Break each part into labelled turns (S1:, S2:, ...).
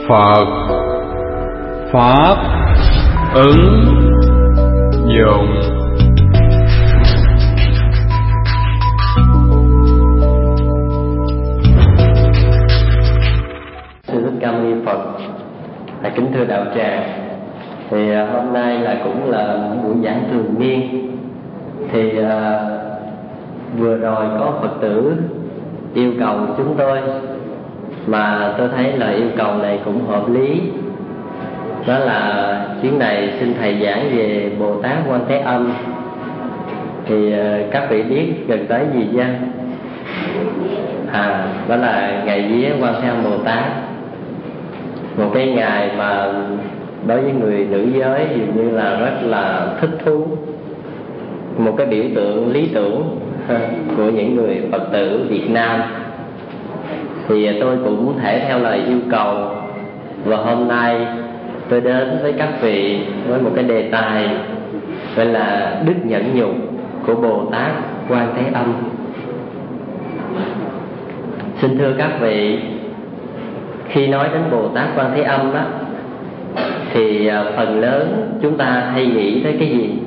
S1: Phật Pháp ứng dụng.
S2: Sư Thích Ca Mâu Ni Phật. Kính thưa đạo tràng, thì hôm nay cũng là buổi giảng thường niên. Thì vừa rồi có Phật tử yêu cầu chúng tôi, mà tôi thấy là yêu cầu này cũng hợp lý. Đó là chuyến này xin thầy giảng về Bồ Tát Quan Thế Âm. Thì các vị biết gần tới gì chưa? Đó là ngày vía Quan Thế Âm Bồ Tát. Một cái ngày mà đối với người nữ giới dường như là rất là thích thú, một cái biểu tượng lý tưởng của những người Phật tử Việt Nam. Thì tôi cũng thể theo lời yêu cầu, và hôm nay tôi đến với các vị với một cái đề tài gọi là đức nhẫn nhục của Bồ Tát Quan Thế Âm. Xin thưa các vị, khi nói đến Bồ Tát Quan Thế Âm á, thì phần lớn chúng ta hay nghĩ tới cái gì?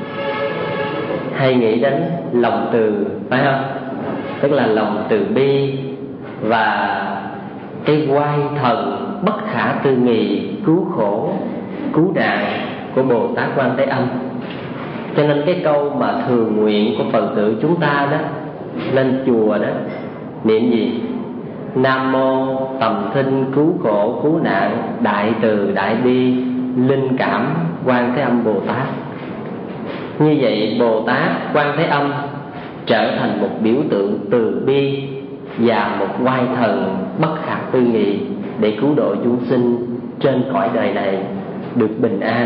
S2: Hay nghĩ đến lòng từ, phải không? Tức là lòng từ bi và cái oai thần bất khả tư nghị cứu khổ cứu nạn của Bồ Tát Quan Thế Âm. Cho nên cái câu mà thường nguyện của Phật tử chúng ta đó, lên chùa đó, niệm gì? Nam mô tầm thinh cứu khổ cứu nạn đại từ đại bi linh cảm Quan Thế Âm Bồ Tát. Như vậy Bồ Tát Quan Thế Âm trở thành một biểu tượng từ bi và một oai thần bất khả tư nghị để cứu độ chúng sinh trên cõi đời này được bình an.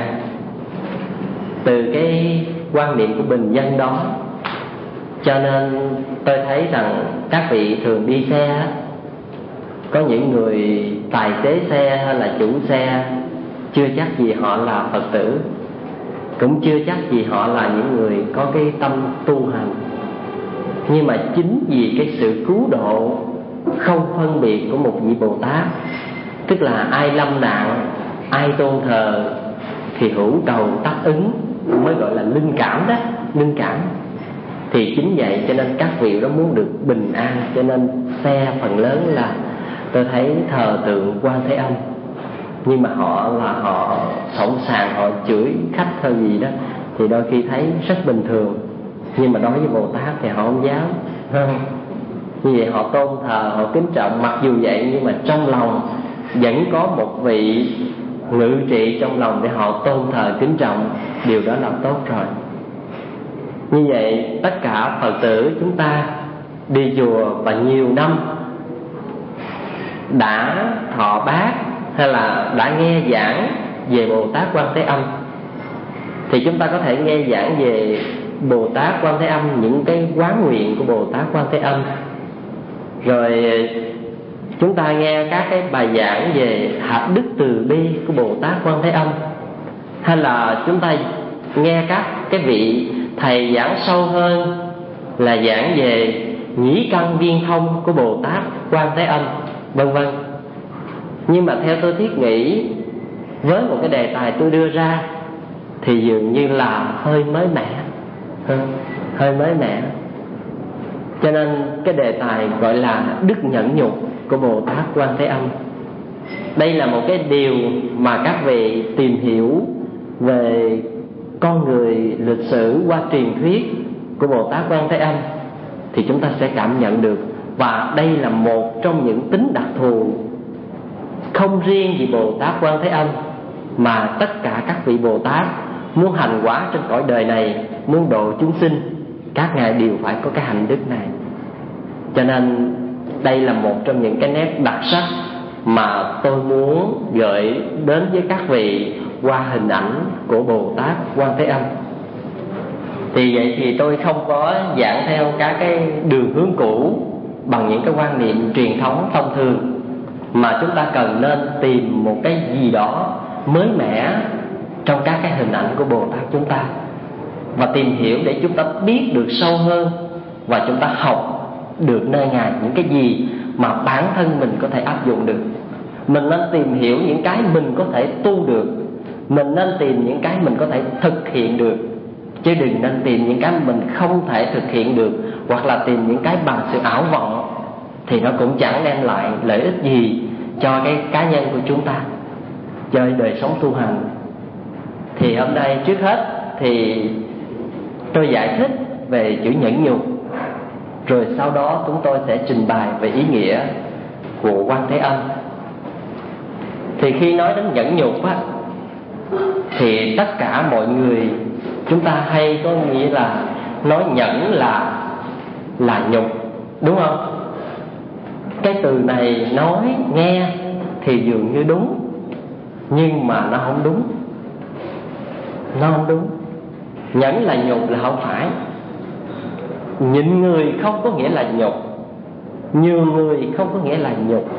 S2: Từ cái quan niệm của bình dân đó, cho nên tôi thấy rằng các vị thường đi xe, có những người tài xế xe hay là chủ xe, chưa chắc gì họ là Phật tử, cũng chưa chắc gì họ là những người có cái tâm tu hành. Nhưng mà chính vì cái sự cứu độ không phân biệt của một vị Bồ Tát, tức là ai lâm nạn, ai tôn thờ thì hữu cầu tác ứng, mới gọi là linh cảm đó, linh cảm. Thì chính vậy cho nên các vị đó muốn được bình an, cho nên xe phần lớn là tôi thấy thờ tượng Quan Thế Âm. Nhưng mà họ sẵn sàng, họ chửi khách hay gì đó thì đôi khi thấy rất bình thường. Nhưng mà đối với Bồ Tát thì họ không dám. Như vậy họ tôn thờ, họ kính trọng. Mặc dù vậy nhưng mà trong lòng vẫn có một vị ngự trị trong lòng để họ tôn thờ kính trọng. Điều đó là tốt rồi. Như vậy tất cả Phật tử chúng ta đi chùa và nhiều năm đã thọ bát hay là đã nghe giảng về Bồ Tát Quan Thế Âm, thì chúng ta có thể nghe giảng về Bồ Tát Quan Thế Âm, những cái quán nguyện của Bồ Tát Quan Thế Âm. Rồi chúng ta nghe các cái bài giảng về hạnh đức từ bi của Bồ Tát Quan Thế Âm, hay là chúng ta nghe các cái vị thầy giảng sâu hơn là giảng về nhĩ căn viên thông của Bồ Tát Quan Thế Âm, vân vân. Nhưng mà theo tôi thiết nghĩ, với một cái đề tài tôi đưa ra thì dường như là hơi mới mẻ, hơi mới mẻ. Cho nên cái đề tài gọi là đức nhẫn nhục của Bồ Tát Quan Thế Âm. Đây là một cái điều mà các vị tìm hiểu về con người, lịch sử qua truyền thuyết của Bồ Tát Quan Thế Âm thì chúng ta sẽ cảm nhận được. Và đây là một trong những tính đặc thù không riêng vì Bồ Tát Quan Thế Âm, mà tất cả các vị Bồ Tát muốn hành quả trên cõi đời này, muốn độ chúng sinh, các ngài đều phải có cái hạnh đức này. Cho nên đây là một trong những cái nét đặc sắc mà tôi muốn gửi đến với các vị qua hình ảnh của Bồ Tát Quan Thế Âm. Thì vậy thì tôi không có giảng theo các cái đường hướng cũ bằng những cái quan niệm truyền thống thông thường, mà chúng ta cần nên tìm một cái gì đó mới mẻ trong các cái hình ảnh của Bồ Tát chúng ta, và tìm hiểu để chúng ta biết được sâu hơn, và chúng ta học được nơi ngài những cái gì mà bản thân mình có thể áp dụng được. Mình nên tìm hiểu những cái mình có thể tu được, mình nên tìm những cái mình có thể thực hiện được, chứ đừng nên tìm những cái mình không thể thực hiện được, hoặc là tìm những cái bằng sự ảo vọng, thì nó cũng chẳng đem lại lợi ích gì cho cái cá nhân của chúng ta, cho đời sống tu hành. Thì hôm nay trước hết thì tôi giải thích về chữ nhẫn nhục, rồi sau đó chúng tôi sẽ trình bày về ý nghĩa của Quan Thế Âm. Thì khi nói đến nhẫn nhục á, thì tất cả mọi người chúng ta hay có nghĩa là nói nhẫn là nhục, đúng không? Cái từ này nói nghe thì dường như đúng, nhưng mà nó không đúng. Nó không đúng. Nhẫn là nhục là không phải. Nhịn người không có nghĩa là nhục, nhường người không có nghĩa là nhục.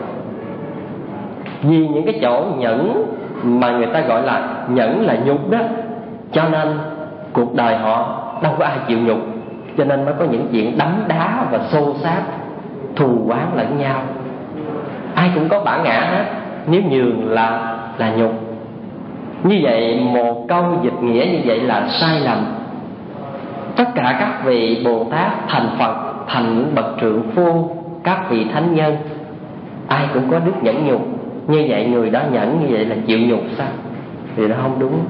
S2: Vì những cái chỗ nhẫn mà người ta gọi là nhẫn là nhục đó, cho nên cuộc đời họ đâu có ai chịu nhục, cho nên mới có những chuyện đấm đá và xô xát, thù oán lẫn nhau. Ai cũng có bản ngã hết. Nếu nhường là nhục. Như vậy một câu dịch nghĩa như vậy là sai lầm. Tất cả các vị Bồ Tát thành Phật, thành những bậc trượng phu, các vị thánh nhân, ai cũng có đức nhẫn nhục. Như vậy người đó nhẫn như vậy là chịu nhục sao? Thì nó không đúng.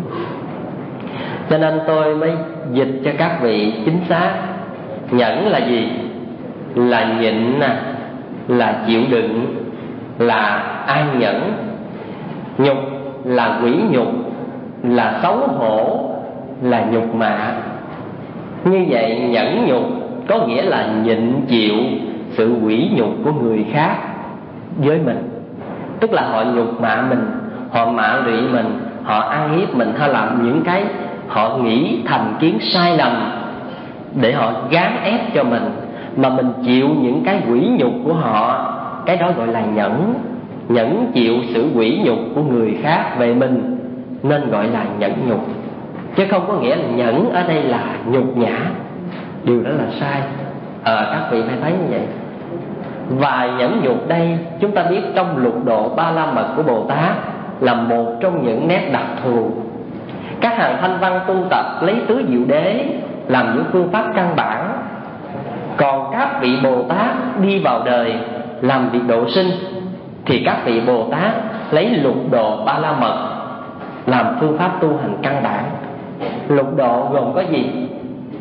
S2: Cho nên tôi mới dịch cho các vị chính xác. Nhẫn là gì? Là nhịn nè, là chịu đựng, là an nhẫn. Nhục là quỷ nhục, là xấu hổ, là nhục mạ. Như vậy nhẫn nhục có nghĩa là nhịn chịu sự quỷ nhục của người khác với mình. Tức là họ nhục mạ mình, họ mạ rị mình, họ ăn hiếp mình, hay làm những cái họ nghĩ thành kiến sai lầm để họ gán ép cho mình, mà mình chịu những cái quỷ nhục của họ. Cái đó gọi là nhẫn. Nhẫn chịu sự quỷ nhục của người khác về mình nên gọi là nhẫn nhục, chứ không có nghĩa là nhẫn ở đây là nhục nhã. Điều đó là sai. Các vị phải thấy như vậy. Và nhẫn nhục đây chúng ta biết trong lục độ Ba La Mật của Bồ Tát là một trong những nét đặc thù. Các hàng thanh văn tu tập lấy tứ diệu đế làm những phương pháp căn bản, còn các vị Bồ Tát đi vào đời làm việc độ sinh thì các vị Bồ Tát lấy lục độ Ba La Mật làm phương pháp tu hành căn bản. Lục độ gồm có gì?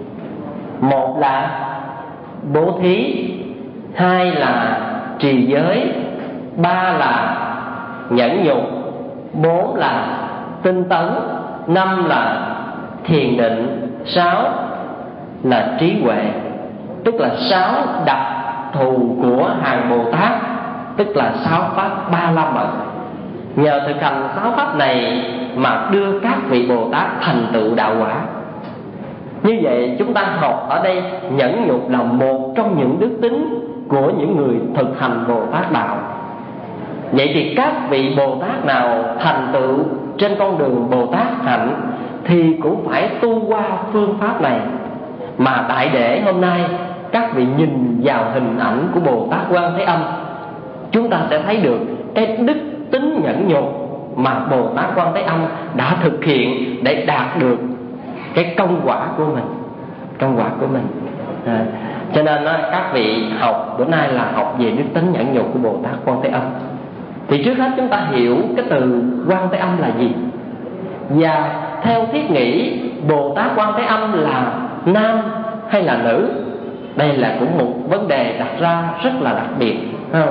S2: Một là bố thí, hai là trì giới, ba là nhẫn nhục, bốn là tinh tấn, năm là thiền định, sáu là trí huệ. Tức là sáu đặc thù của hàng Bồ Tát, tức là sáu pháp Ba La Mật. Nhờ thực hành sáu pháp này mà đưa các vị Bồ Tát thành tựu đạo quả. Như vậy chúng ta học ở đây nhẫn nhục là một trong những đức tính của những người thực hành Bồ Tát đạo. Vậy thì các vị Bồ Tát nào thành tựu trên con đường Bồ Tát hạnh thì cũng phải tu qua phương pháp này. Mà đại để hôm nay các vị nhìn vào hình ảnh của Bồ Tát Quan Thế Âm, chúng ta sẽ thấy được cái đức tính nhẫn nhục mà Bồ Tát Quan Thế Âm đã thực hiện để đạt được cái công quả của mình. Công quả của mình. Cho nên các vị học bữa nay là học về đức tính nhẫn nhục của Bồ Tát Quan Thế Âm. Thì trước hết chúng ta hiểu cái từ Quan Thế Âm là gì. Và theo thiết nghĩ Bồ Tát Quan Thế Âm là nam hay là nữ? Đây là cũng một vấn đề đặt ra rất là đặc biệt, không?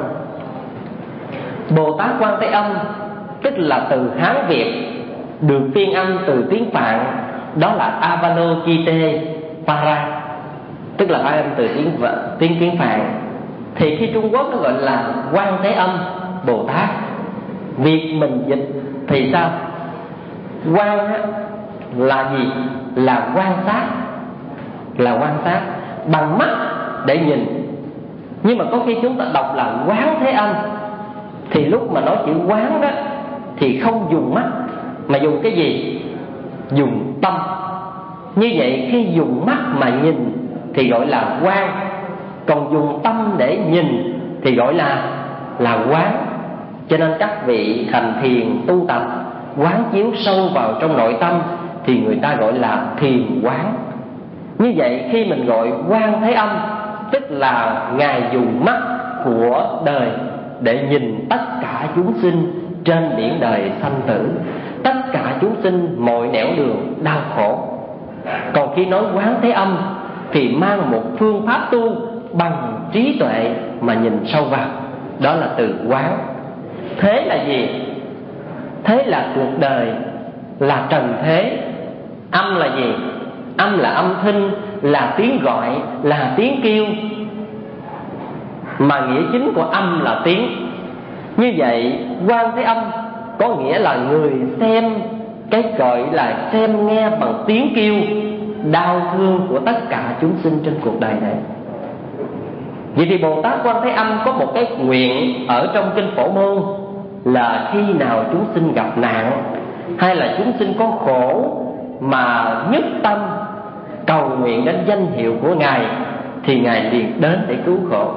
S2: Bồ Tát Quan Thế Âm tức là từ Hán Việt, được phiên âm từ tiếng Phạn, đó là Avalokiteshvara, tức là phát âm từ tiếng Phạn. Thì khi Trung Quốc nó gọi là Quan Thế Âm Bồ Tát. Việc mình dịch thì sao? Quan là gì? Là quan sát, là quan sát bằng mắt để nhìn. Nhưng mà có khi chúng ta đọc là Quán Thế Âm, thì lúc mà nói chữ quán đó thì không dùng mắt mà dùng cái gì? Dùng tâm. Như vậy khi dùng mắt mà nhìn thì gọi là quan, còn dùng tâm để nhìn thì gọi là quán. Cho nên các vị hành thiền tu tập quán chiếu sâu vào trong nội tâm thì người ta gọi là thiền quán. Như vậy khi mình gọi Quan Thế Âm, tức là Ngài dùng mắt của đời để nhìn tất cả chúng sinh trên biển đời sanh tử, tất cả chúng sinh mọi nẻo đường đau khổ. Còn khi nói Quán Thế Âm thì mang một phương pháp tu bằng trí tuệ mà nhìn sâu vào, đó là từ quán. Thế là gì? Thế là cuộc đời, là trần thế. Âm là gì? Âm là âm thanh, là tiếng gọi, là tiếng kêu. Mà nghĩa chính của âm là tiếng. Như vậy Quan Thế Âm có nghĩa là người xem, cái gọi là xem nghe bằng tiếng kêu đau thương của tất cả chúng sinh trên cuộc đời này. Vậy thì Bồ Tát Quan Thế Âm có một cái nguyện ở trong kinh Phổ Môn là khi nào chúng sinh gặp nạn hay là chúng sinh có khổ mà nhất tâm cầu nguyện đến danh hiệu của Ngài thì Ngài liền đến để cứu khổ.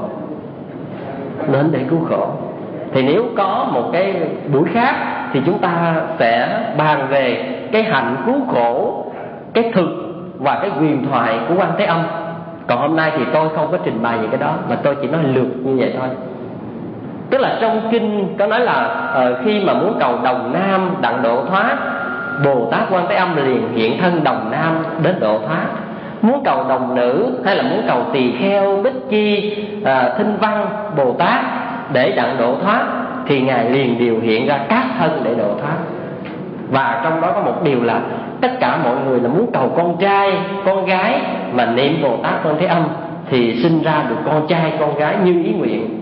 S2: Đến để cứu khổ. Thì nếu có một cái buổi khác thì chúng ta sẽ bàn về cái hạnh cứu khổ, cái thực và cái huyền thoại của Quan Thế Âm. Còn hôm nay thì tôi không có trình bày về cái đó, mà tôi chỉ nói lược như vậy thôi. Tức là trong kinh có nói là khi mà muốn cầu đồng nam đặng độ thoát, Bồ Tát Quan Thế Âm liền hiện thân đồng nam đến độ thoát. Muốn cầu đồng nữ hay là muốn cầu tỳ kheo, bích chi, thinh văn Bồ Tát để đặng độ thoát thì Ngài liền điều hiện ra các thân để độ thoát. Và trong đó có một điều là tất cả mọi người là muốn cầu con trai, con gái, mà niệm Bồ Tát Quan Thế Âm thì sinh ra được con trai, con gái như ý nguyện.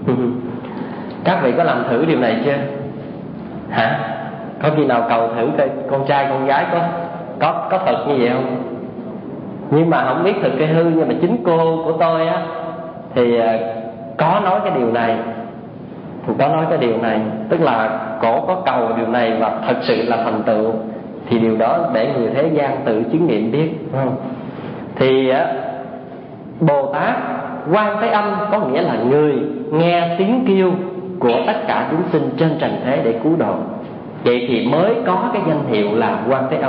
S2: Các vị có làm thử điều này chưa? Hả? Có khi nào cầu thử coi con trai, con gái có thật như vậy không? Nhưng mà không biết thực hay hư, nhưng mà chính cô của tôi á thì có nói cái điều này. Có nói cái điều này, tức là cổ có cầu điều này và thật sự là thành tựu, thì điều đó để người thế gian tự chứng nghiệm biết, đúng không? Thì Bồ Tát Quan Thế Âm có nghĩa là người nghe tiếng kêu của tất cả chúng sinh trên trần thế để cứu độ. Vậy thì mới có cái danh hiệu là Quan Thế Âm.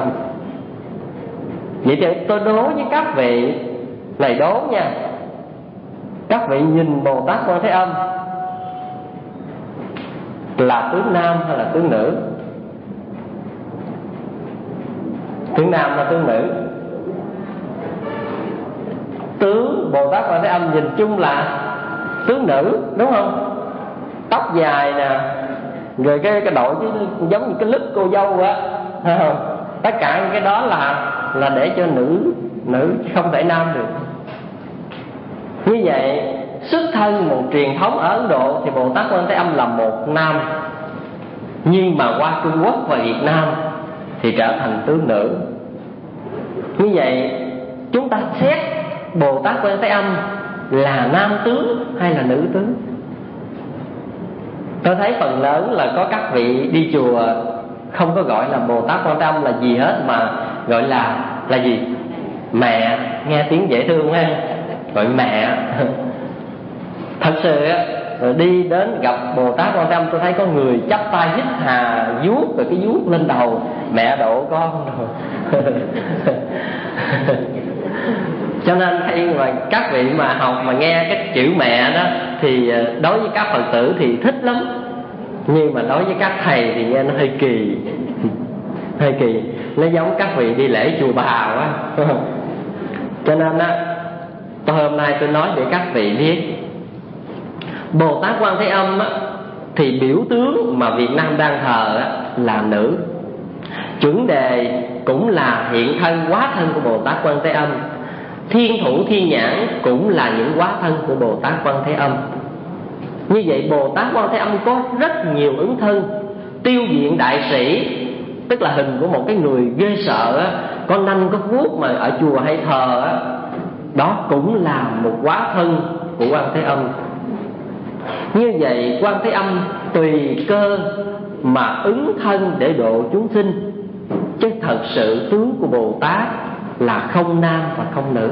S2: Vậy thì tôi đố với các vị này, đố nha, các vị nhìn Bồ Tát Quan Thế Âm là tướng nam hay là tướng nữ? Tướng nam hay tướng nữ? Tướng Bồ Tát Quan Thế Âm nhìn chung là tướng nữ, đúng không? Tóc dài nè, rồi cái đội chứ giống như cái lứt cô dâu á, tất cả những cái đó là để cho nữ không thể nam được. Như vậy xuất thân một truyền thống ở Ấn Độ thì Bồ Tát Quan Thế Âm là một nam, nhưng mà qua Trung Quốc và Việt Nam thì trở thành tướng nữ. Như vậy chúng ta xét Bồ Tát Quan Thế Âm là nam tướng hay là nữ tướng? Tôi thấy phần lớn là có các vị đi chùa không có gọi là Bồ Tát Quan Thế Âm là gì hết, mà gọi là gì? Mẹ, nghe tiếng dễ thương ha, gọi mẹ. Thật sự đi đến gặp Bồ Tát Quan Thế Âm, tôi thấy có người chắp tay hít hà vuốt rồi cái vuốt lên đầu, mẹ độ con rồi. Cho nên khi mà các vị mà học mà nghe cái chữ mẹ đó thì đối với các Phật tử thì thích lắm, nhưng mà đối với các thầy thì nghe nó hơi kỳ. Hơi kỳ, nó giống các vị đi lễ chùa Bà quá. Cho nên á, tôi hôm nay tôi nói để các vị biết Bồ Tát Quan Thế Âm á, thì biểu tướng mà Việt Nam đang thờ á, là nữ. Chuẩn đề cũng là hiện thân hóa thân của Bồ Tát Quan Thế Âm. Thiên thủ thiên nhãn cũng là những hóa thân của Bồ Tát Quan Thế Âm. Như vậy Bồ Tát Quan Thế Âm có rất nhiều ứng thân. Tiêu diện đại sĩ, tức là hình của một cái người ghê sợ á, có nanh có vuốt mà ở chùa hay thờ á, đó cũng là một hóa thân của Quan Thế Âm. Như vậy Quan Thế Âm tùy cơ mà ứng thân để độ chúng sinh, chứ thật sự tướng của Bồ Tát là không nam và không nữ,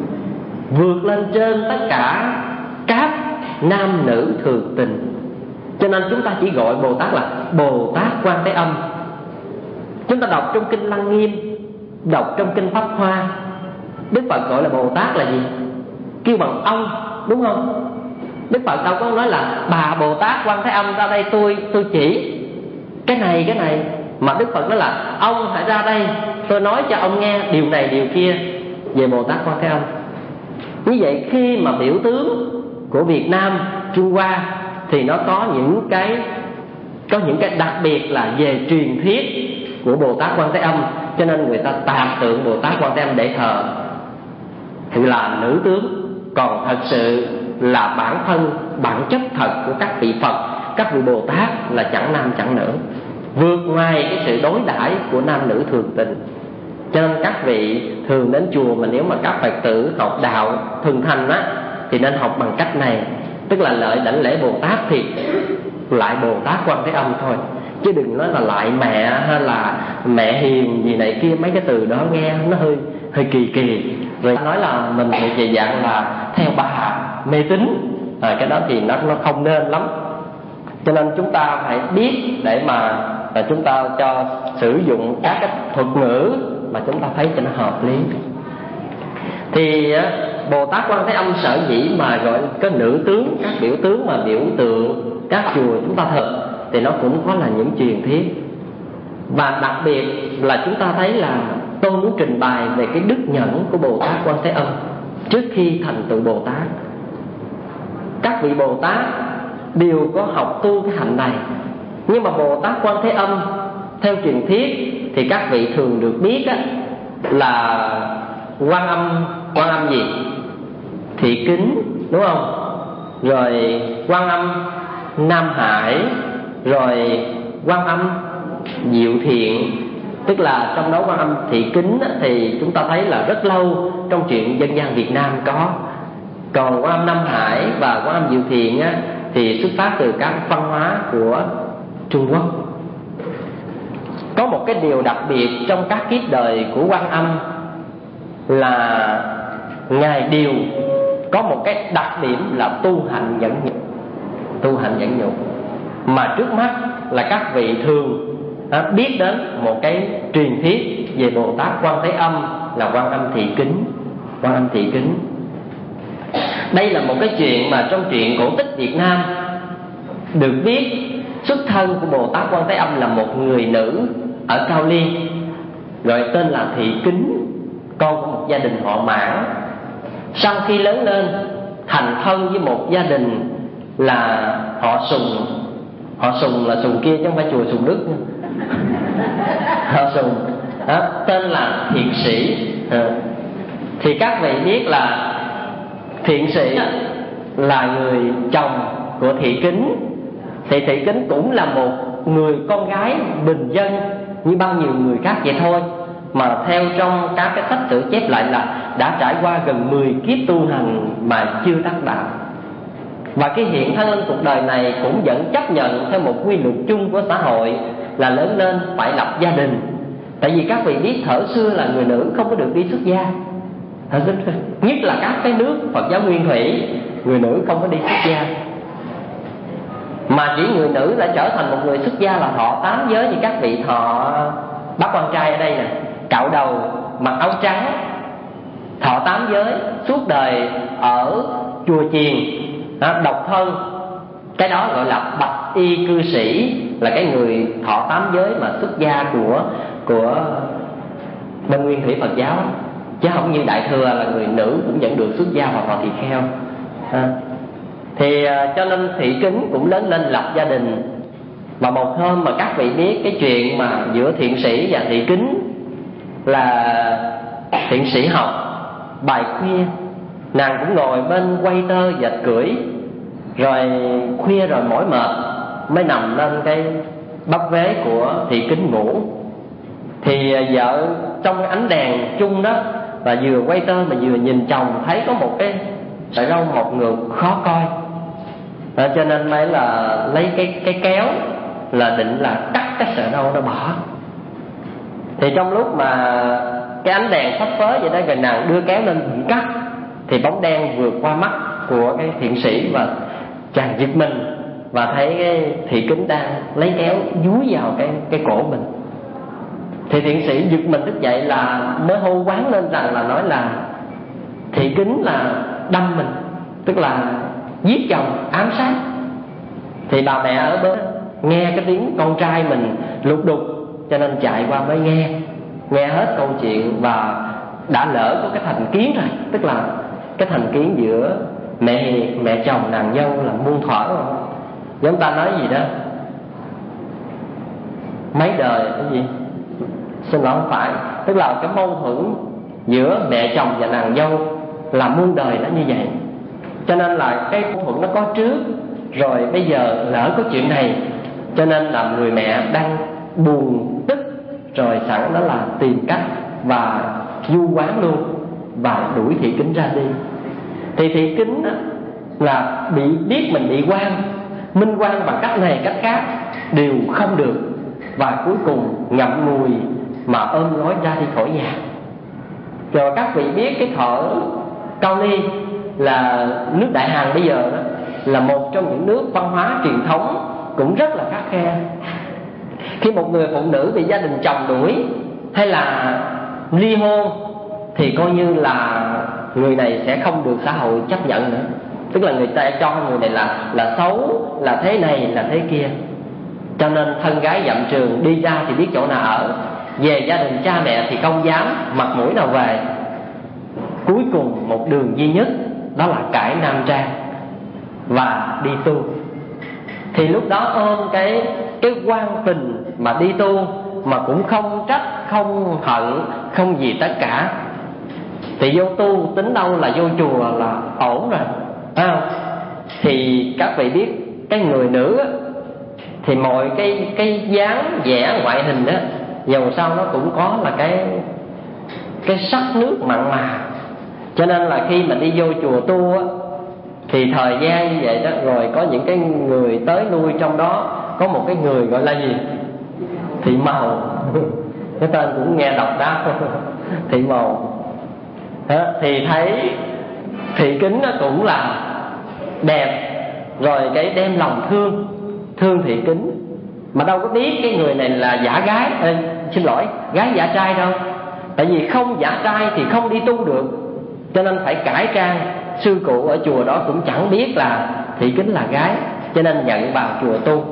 S2: vượt lên trên tất cả các nam nữ thường tình. Cho nên chúng ta chỉ gọi Bồ Tát là Bồ Tát Quan Thế Âm. Chúng ta đọc trong kinh Lăng Nghiêm, đọc trong kinh Pháp Hoa, Đức Phật gọi là Bồ Tát là gì? Kêu bằng ông, đúng không? Đức Phật đâu có nói là bà Bồ Tát Quan Thế Âm ra đây tôi chỉ cái này, mà Đức Phật nói là ông hãy ra đây, tôi nói cho ông nghe điều này điều kia về Bồ Tát Quan Thế Âm. Như vậy khi mà biểu tướng của Việt Nam, Trung Hoa thì nó có những cái đặc biệt là về truyền thuyết của Bồ Tát Quan Thế Âm, cho nên người ta tạc tượng Bồ Tát Quan Thế Âm để thờ thì là nữ tướng. Còn thật sự là bản thân, bản chất thật của các vị Phật, các vị Bồ Tát là chẳng nam chẳng nữ, vượt ngoài cái sự đối đãi của nam nữ thường tình. Cho nên các vị thường đến chùa mà nếu mà các Phật tử học đạo thường thành á thì nên học bằng cách này, tức là lợi đảnh lễ Bồ Tát thì lại Bồ Tát Quan Thế Âm thôi, chứ đừng nói là lại mẹ hay là mẹ hiền gì này kia, mấy cái từ đó nghe nó hơi kỳ. Rồi nói là mình thuộc về dạng là theo bà mê tín, cái đó thì nó không nên lắm. Cho nên chúng ta phải biết để mà chúng ta cho sử dụng các cái thuật ngữ mà chúng ta thấy cho nó hợp lý. Thì Bồ Tát Quan Thế Âm sở dĩ mà gọi cái nữ tướng, các biểu tướng mà biểu tượng các chùa chúng ta thờ thì nó cũng có là những truyền thuyết. Và đặc biệt là chúng ta thấy là tôi muốn trình bày về cái đức nhẫn của Bồ Tát Quan Thế Âm trước khi thành tựu Bồ Tát. Các vị Bồ Tát đều có học tu cái hạnh này, nhưng mà Bồ Tát Quan Thế Âm theo truyền thuyết thì các vị thường được biết á, là Quan Âm gì? Thị Kính, đúng không? Rồi Quan Âm Nam Hải, rồi Quan Âm Diệu Thiện. Tức là trong đó Quan Âm Thị Kính thì chúng ta thấy là rất lâu trong truyện dân gian Việt Nam có. Còn Quan Âm Nam Hải và Quan Âm Diệu Thiện thì xuất phát từ các văn hóa của Trung Quốc. Có một cái điều đặc biệt trong các kiếp đời của Quan Âm là Ngài đều có một cái đặc điểm là tu hành nhẫn nhục. Mà trước mắt là các vị thường biết đến một cái truyền thuyết về Bồ Tát Quan Thế Âm là Quan Âm Thị Kính. Đây là một cái chuyện mà trong truyện cổ tích Việt Nam được biết xuất thân của Bồ Tát Quan Thế Âm là một người nữ ở Cao Liên, gọi tên là Thị Kính, con của một gia đình họ Mãn. Sau khi lớn lên thành thân với một gia đình là họ Sùng là Sùng kia chứ không phải chùa Sùng Đức. Họ Sùng tên là Thiện Sĩ. Thì các vị biết là Thiện Sĩ là người chồng của Thị Kính. Thì Thị Kính cũng là một người con gái bình dân như bao nhiêu người khác vậy thôi, mà theo trong các cái sách sử chép lại là đã trải qua gần 10 kiếp tu hành mà chưa đắc đạo. Và cái hiện thân lên cuộc đời này cũng vẫn chấp nhận theo một quy luật chung của xã hội là lớn lên phải lập gia đình. Tại vì các vị biết thuở xưa là người nữ không có được đi xuất gia, nhất là các cái nước Phật giáo Nguyên Thủy, người nữ không có đi xuất gia. Mà chỉ người nữ đã trở thành một người xuất gia là thọ 8 giới, như các vị thọ bác quan trai ở đây nè, cạo đầu, mặc áo trắng, thọ 8 giới, suốt đời ở chùa chiền, độc thân. Cái đó gọi là bạch y cư sĩ, là cái người thọ 8 giới mà xuất gia của bên Nguyên Thủy Phật giáo, chứ không như Đại Thừa là người nữ cũng vẫn được xuất gia hoặc thọ tỳ kheo. Thì cho nên Thị Kính cũng lớn lên lập gia đình. Và một hôm mà các vị biết cái chuyện mà giữa Thiện Sĩ và Thị Kính là Thiện Sĩ học bài khuya, nàng cũng ngồi bên quay tơ dệt cưỡi, rồi khuya rồi mỏi mệt mới nằm lên cái bắp vế của Thị Kính ngủ. Thì vợ trong cái ánh đèn chung đó và vừa quay tơ mà vừa nhìn chồng, thấy có một cái sợi râu mọc ngược khó coi, cho nên mới là lấy cái kéo là định là cắt cái sợi râu nó bỏ. Thì trong lúc mà cái ánh đèn phấp phới vậy đó, rồi nàng đưa kéo lên định cắt thì bóng đen vượt qua mắt của cái Thiện Sĩ và chàng giật mình. và thấy cái thị kính đang lấy kéo dúi vào cái cổ mình. Thì thiện sĩ giật mình thức dậy là mới hô quán lên rằng là nói là thị kính là đâm mình, tức là giết chồng, ám sát. Thì bà mẹ ở bên nghe cái tiếng con trai mình lục đục, cho nên chạy qua mới nghe hết câu chuyện, và đã lỡ có cái thành kiến rồi, tức là cái thành kiến giữa mẹ chồng nàng dâu là muôn thuở rồi. Giống ta nói gì đó, mấy đời cái gì, xin lỗi không phải, tức là cái mâu thuẫn giữa mẹ chồng và nàng dâu là muôn đời nó như vậy. Cho nên là cái mâu thuẫn nó có trước, rồi bây giờ lỡ có chuyện này, cho nên là người mẹ đang buồn tức, rồi sẵn đó là tìm cách và du quán luôn và đuổi thị kính ra đi. Thì thị kính là biết mình bị quan, minh quan bằng cách này cách khác đều không được, và cuối cùng ngậm ngùi mà ôm gói ra đi khỏi nhà. Rồi các vị biết cái thở Cao Ly là nước Đại Hàn bây giờ đó, là một trong những nước văn hóa truyền thống cũng rất là khắt khe. Khi một người phụ nữ bị gia đình chồng đuổi hay là ly hôn thì coi như là người này sẽ không được xã hội chấp nhận nữa, tức là người ta cho người này là xấu, là thế này là thế kia. Cho nên thân gái dặm trường, đi ra thì biết chỗ nào ở, về gia đình cha mẹ thì không dám mặt mũi nào về. Cuối cùng một đường duy nhất đó là cải nam trang và đi tu. Thì lúc đó ôm cái quan tình mà đi tu, mà cũng không trách, không hận, không gì tất cả. Thì vô tu tính đâu là vô chùa là ổn rồi, phải không? Thì các vị biết cái người nữ á, thì mọi cái dáng vẻ ngoại hình á, dầu sao nó cũng có là cái sắc nước mặn mà. Cho nên là khi mà đi vô chùa tu á, thì thời gian như vậy đó, rồi có những cái người tới lui, trong đó có một cái người gọi là gì? Thị màu. Cái tên cũng nghe độc đáo. Thị màu. Thì thấy thị kính nó cũng là đẹp, rồi cái đem lòng thương thị kính, mà đâu có biết cái người này là giả gái, xin lỗi, gái giả trai đâu. Tại vì không giả trai thì không đi tu được, cho nên phải cải trang. Sư cụ ở chùa đó cũng chẳng biết là thị kính là gái, cho nên nhận vào chùa tu.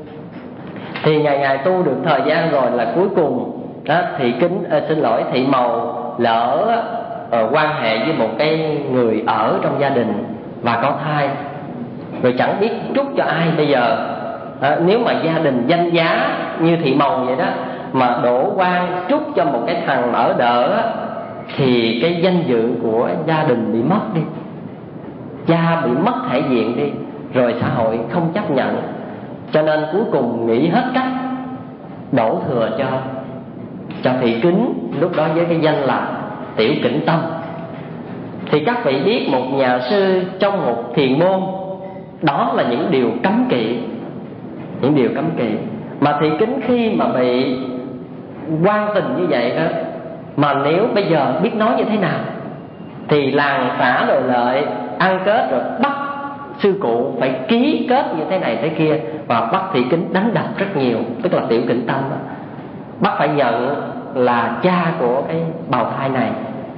S2: Thì ngày tu được thời gian rồi là cuối cùng đó, thị kính thị màu lỡ quan hệ với một cái người ở trong gia đình và có thai, rồi chẳng biết trút cho ai bây giờ. Nếu mà gia đình danh giá như thị màu vậy đó mà đổ quan trút cho một cái thằng ở đỡ, thì cái danh dự của gia đình bị mất đi, cha bị mất thể diện đi, rồi xã hội không chấp nhận. Cho nên cuối cùng nghĩ hết cách đổ thừa cho thị kính, lúc đó với cái danh là Tiểu Kỉnh Tâm. Thì các vị biết một nhà sư trong một thiền môn, đó là những điều cấm kỵ, những điều cấm kỵ. Mà thị kính khi mà bị quan tình như vậy đó, mà nếu bây giờ biết nói như thế nào, thì làng xã đồi lợi ăn kết rồi bắt sư cụ phải ký kết như thế này thế kia, và bắt thị kính đánh đập rất nhiều, tức là Tiểu Kỉnh Tâm đó. Bắt phải nhận là cha của cái bào thai này.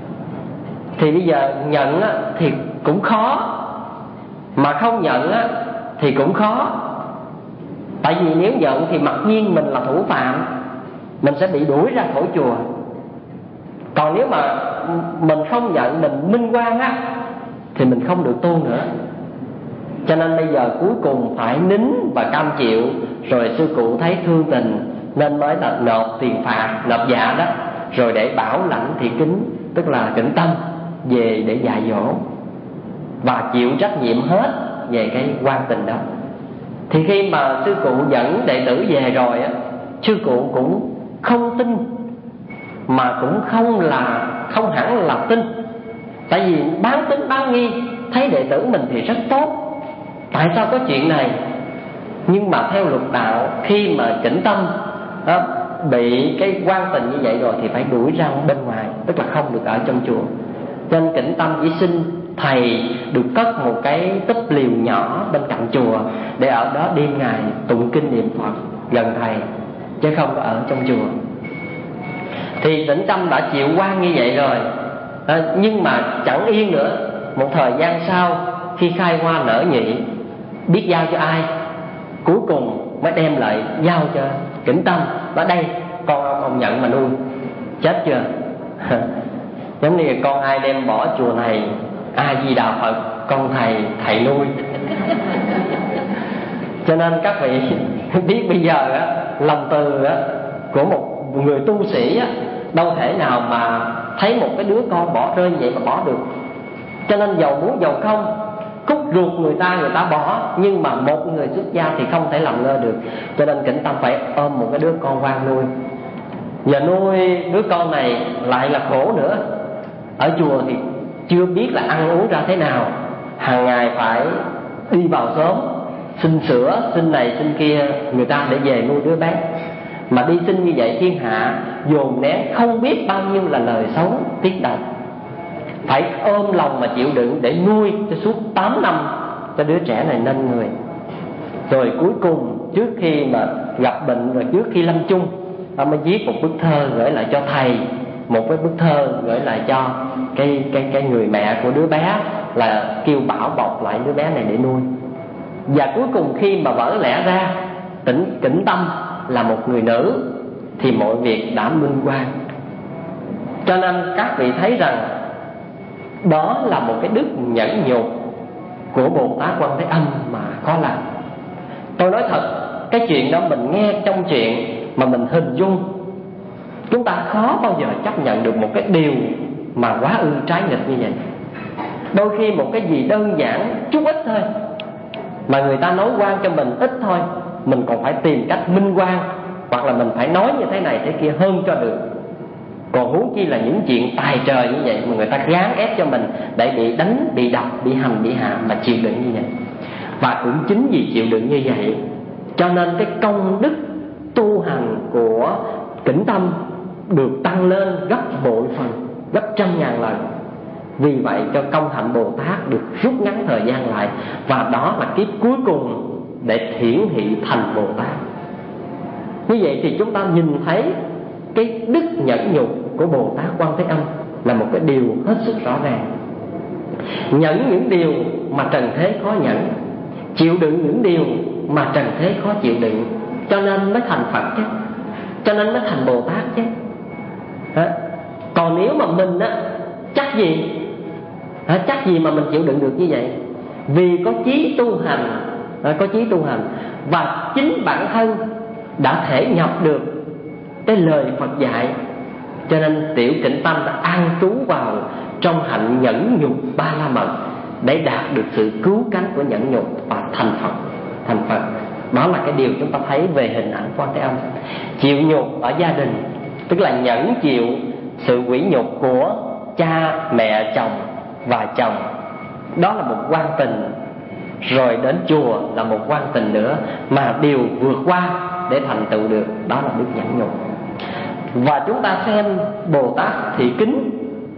S2: Thì bây giờ nhận thì cũng khó, mà không nhận thì cũng khó. Tại vì nếu nhận thì mặc nhiên mình là thủ phạm, mình sẽ bị đuổi ra khỏi chùa. Còn nếu mà mình không nhận, mình minh quan thì mình không được tu nữa. Cho nên bây giờ cuối cùng phải nín và cam chịu. Rồi sư cụ thấy thương tình nên mới là nộp tiền phạt, nộp dạ đó, rồi để bảo lãnh thị kính, tức là Kỉnh Tâm, về để dạy dỗ và chịu trách nhiệm hết về cái quan tình đó. Thì khi mà sư cụ dẫn đệ tử về rồi sư cụ cũng không tin, mà cũng không hẳn là tin. Tại vì bán tín bán nghi, thấy đệ tử mình thì rất tốt, tại sao có chuyện này? Nhưng mà theo luật đạo, khi mà Kỉnh Tâm bị cái quan tình như vậy rồi thì phải đuổi ra bên ngoài, tức là không được ở trong chùa. Cho nên Kỉnh Tâm chỉ xin thầy được cất một cái túp liều nhỏ bên cạnh chùa để ở đó đêm ngày tụng kinh niệm Phật gần thầy, chứ không có ở trong chùa. Thì Tĩnh Tâm đã chịu quan như vậy rồi, nhưng mà chẳng yên nữa. Một thời gian sau, khi khai hoa nở nhị, biết giao cho ai, cuối cùng mới đem lại giao cho Tĩnh Tâm. Ở đây con ông nhận mà nuôi. Chết chưa? Giống như con ai đem bỏ chùa này, A Di Đà Phật, con thầy nuôi. Cho nên các vị biết bây giờ á, lòng từ á của một người tu sĩ á, đâu thể nào mà thấy một cái đứa con bỏ rơi vậy mà bỏ được. Cho nên giàu muốn giàu không, cút ruột người ta bỏ, nhưng mà một người xuất gia thì không thể làm ngơ được. Cho nên Kính Tâm phải ôm một cái đứa con quan nuôi. Giờ nuôi đứa con này lại là khổ nữa. Ở chùa thì chưa biết là ăn uống ra thế nào, hàng ngày phải đi vào xóm xin sữa, xin này xin kia người ta để về nuôi đứa bé. Mà đi xin như vậy thiên hạ dồn nén không biết bao nhiêu là lời xấu tiếc độc, phải ôm lòng mà chịu đựng để nuôi cho suốt 8 năm cho đứa trẻ này nên người. Rồi cuối cùng trước khi mà gặp bệnh, rồi trước khi lâm chung, ông mới viết một bức thơ gửi lại cho thầy, một cái bức thơ gửi lại cho cái người mẹ của đứa bé, là kêu bảo bọc lại đứa bé này để nuôi. Và cuối cùng khi mà vỡ lẽ ra Tĩnh Tâm là một người nữ thì mọi việc đã minh oan. Cho nên các vị thấy rằng đó là một cái đức nhẫn nhục của Bồ Tát Quan Thế Âm mà khó làm. Tôi nói thật, cái chuyện đó mình nghe trong chuyện mà mình hình dung, chúng ta khó bao giờ chấp nhận được một cái điều mà quá ư trái nghịch như vậy. Đôi khi một cái gì đơn giản chút ít thôi mà người ta nói oan cho mình ít thôi, mình còn phải tìm cách minh oan, hoặc là mình phải nói như thế này thế kia hơn cho được. Còn huống chi là những chuyện tài trời như vậy mà người ta gán ép cho mình để bị đánh, bị đập, bị hành, bị hạ mà chịu đựng như vậy. Và cũng chính vì chịu đựng như vậy cho nên cái công đức tu hành của Kính Tâm được tăng lên gấp bội phần, gấp trăm ngàn lần. Vì vậy cho công hạnh Bồ Tát được rút ngắn thời gian lại, và đó là kiếp cuối cùng để hiển thị thành Bồ Tát. Như vậy thì chúng ta nhìn thấy cái đức nhẫn nhục của Bồ Tát Quan Thế Âm là một cái điều hết sức rõ ràng. Nhẫn những điều mà trần thế khó nhẫn, chịu đựng những điều mà trần thế khó chịu đựng, cho nên mới thành Phật chứ, cho nên mới thành Bồ Tát chứ. Còn nếu mà mình á, chắc gì mà mình chịu đựng được như vậy? Vì có chí tu hành, và chính bản thân đã thể nhập được cái lời Phật dạy, cho nên tiểu Kính Tâm đã an trú vào trong hạnh nhẫn nhục ba la mật để đạt được sự cứu cánh của nhẫn nhục và thành Phật. Đó là cái điều chúng ta thấy về hình ảnh Quan Thế Âm. Chịu nhục ở gia đình, tức là nhẫn chịu sự quỷ nhục của cha, mẹ, chồng và chồng, đó là một quan tình. Rồi đến chùa là một quan tình nữa, mà đều vượt qua để thành tựu được, đó là đức nhẫn nhục. Và chúng ta xem Bồ Tát Thị Kính,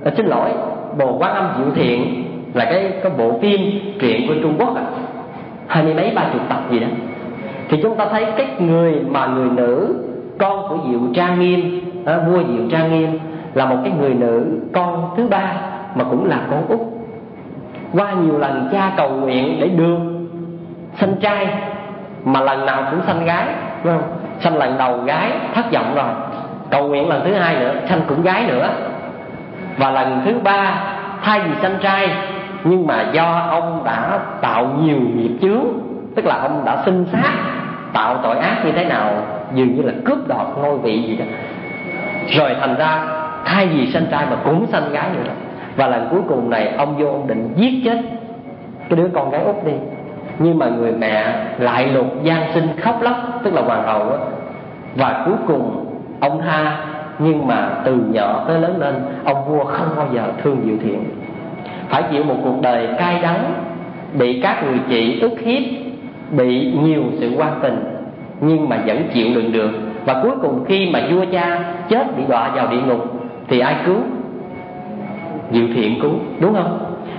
S2: Bồ Quan Âm Diệu Thiện là cái bộ phim truyện của Trung Quốc, 20 mấy 30 tập gì đó. Thì chúng ta thấy cái người nữ con của Diệu Trang Nghiêm, vua Diệu Trang Nghiêm, là một cái người nữ con thứ ba mà cũng là con út. Qua nhiều lần cha cầu nguyện để được sanh trai, mà lần nào cũng sanh gái, đúng không? Sanh lần đầu gái thất vọng rồi, cầu nguyện lần thứ hai nữa sanh cũng gái nữa, và lần thứ ba thay vì sanh trai, nhưng mà do ông đã tạo nhiều nghiệp chướng, tức là ông đã sinh sát, tạo tội ác như thế nào, dường như là cướp đoạt ngôi vị gì đó, rồi thành ra thay vì sanh trai mà cũng sanh gái nữa. Và lần cuối cùng này ông vô ông định giết chết cái đứa con gái út đi, nhưng mà người mẹ lại lục gian sinh khóc lóc, tức là hoàng hậu đó. Và cuối cùng ông tha, nhưng mà từ nhỏ tới lớn lên ông vua không bao giờ thương Diệu Thiện, phải chịu một cuộc đời cay đắng, bị các người chị ức hiếp, bị nhiều sự quan tình, nhưng mà vẫn chịu đựng được. Và cuối cùng khi mà vua cha chết bị đọa vào địa ngục thì ai cứu? Diệu Thiện cứu, đúng không?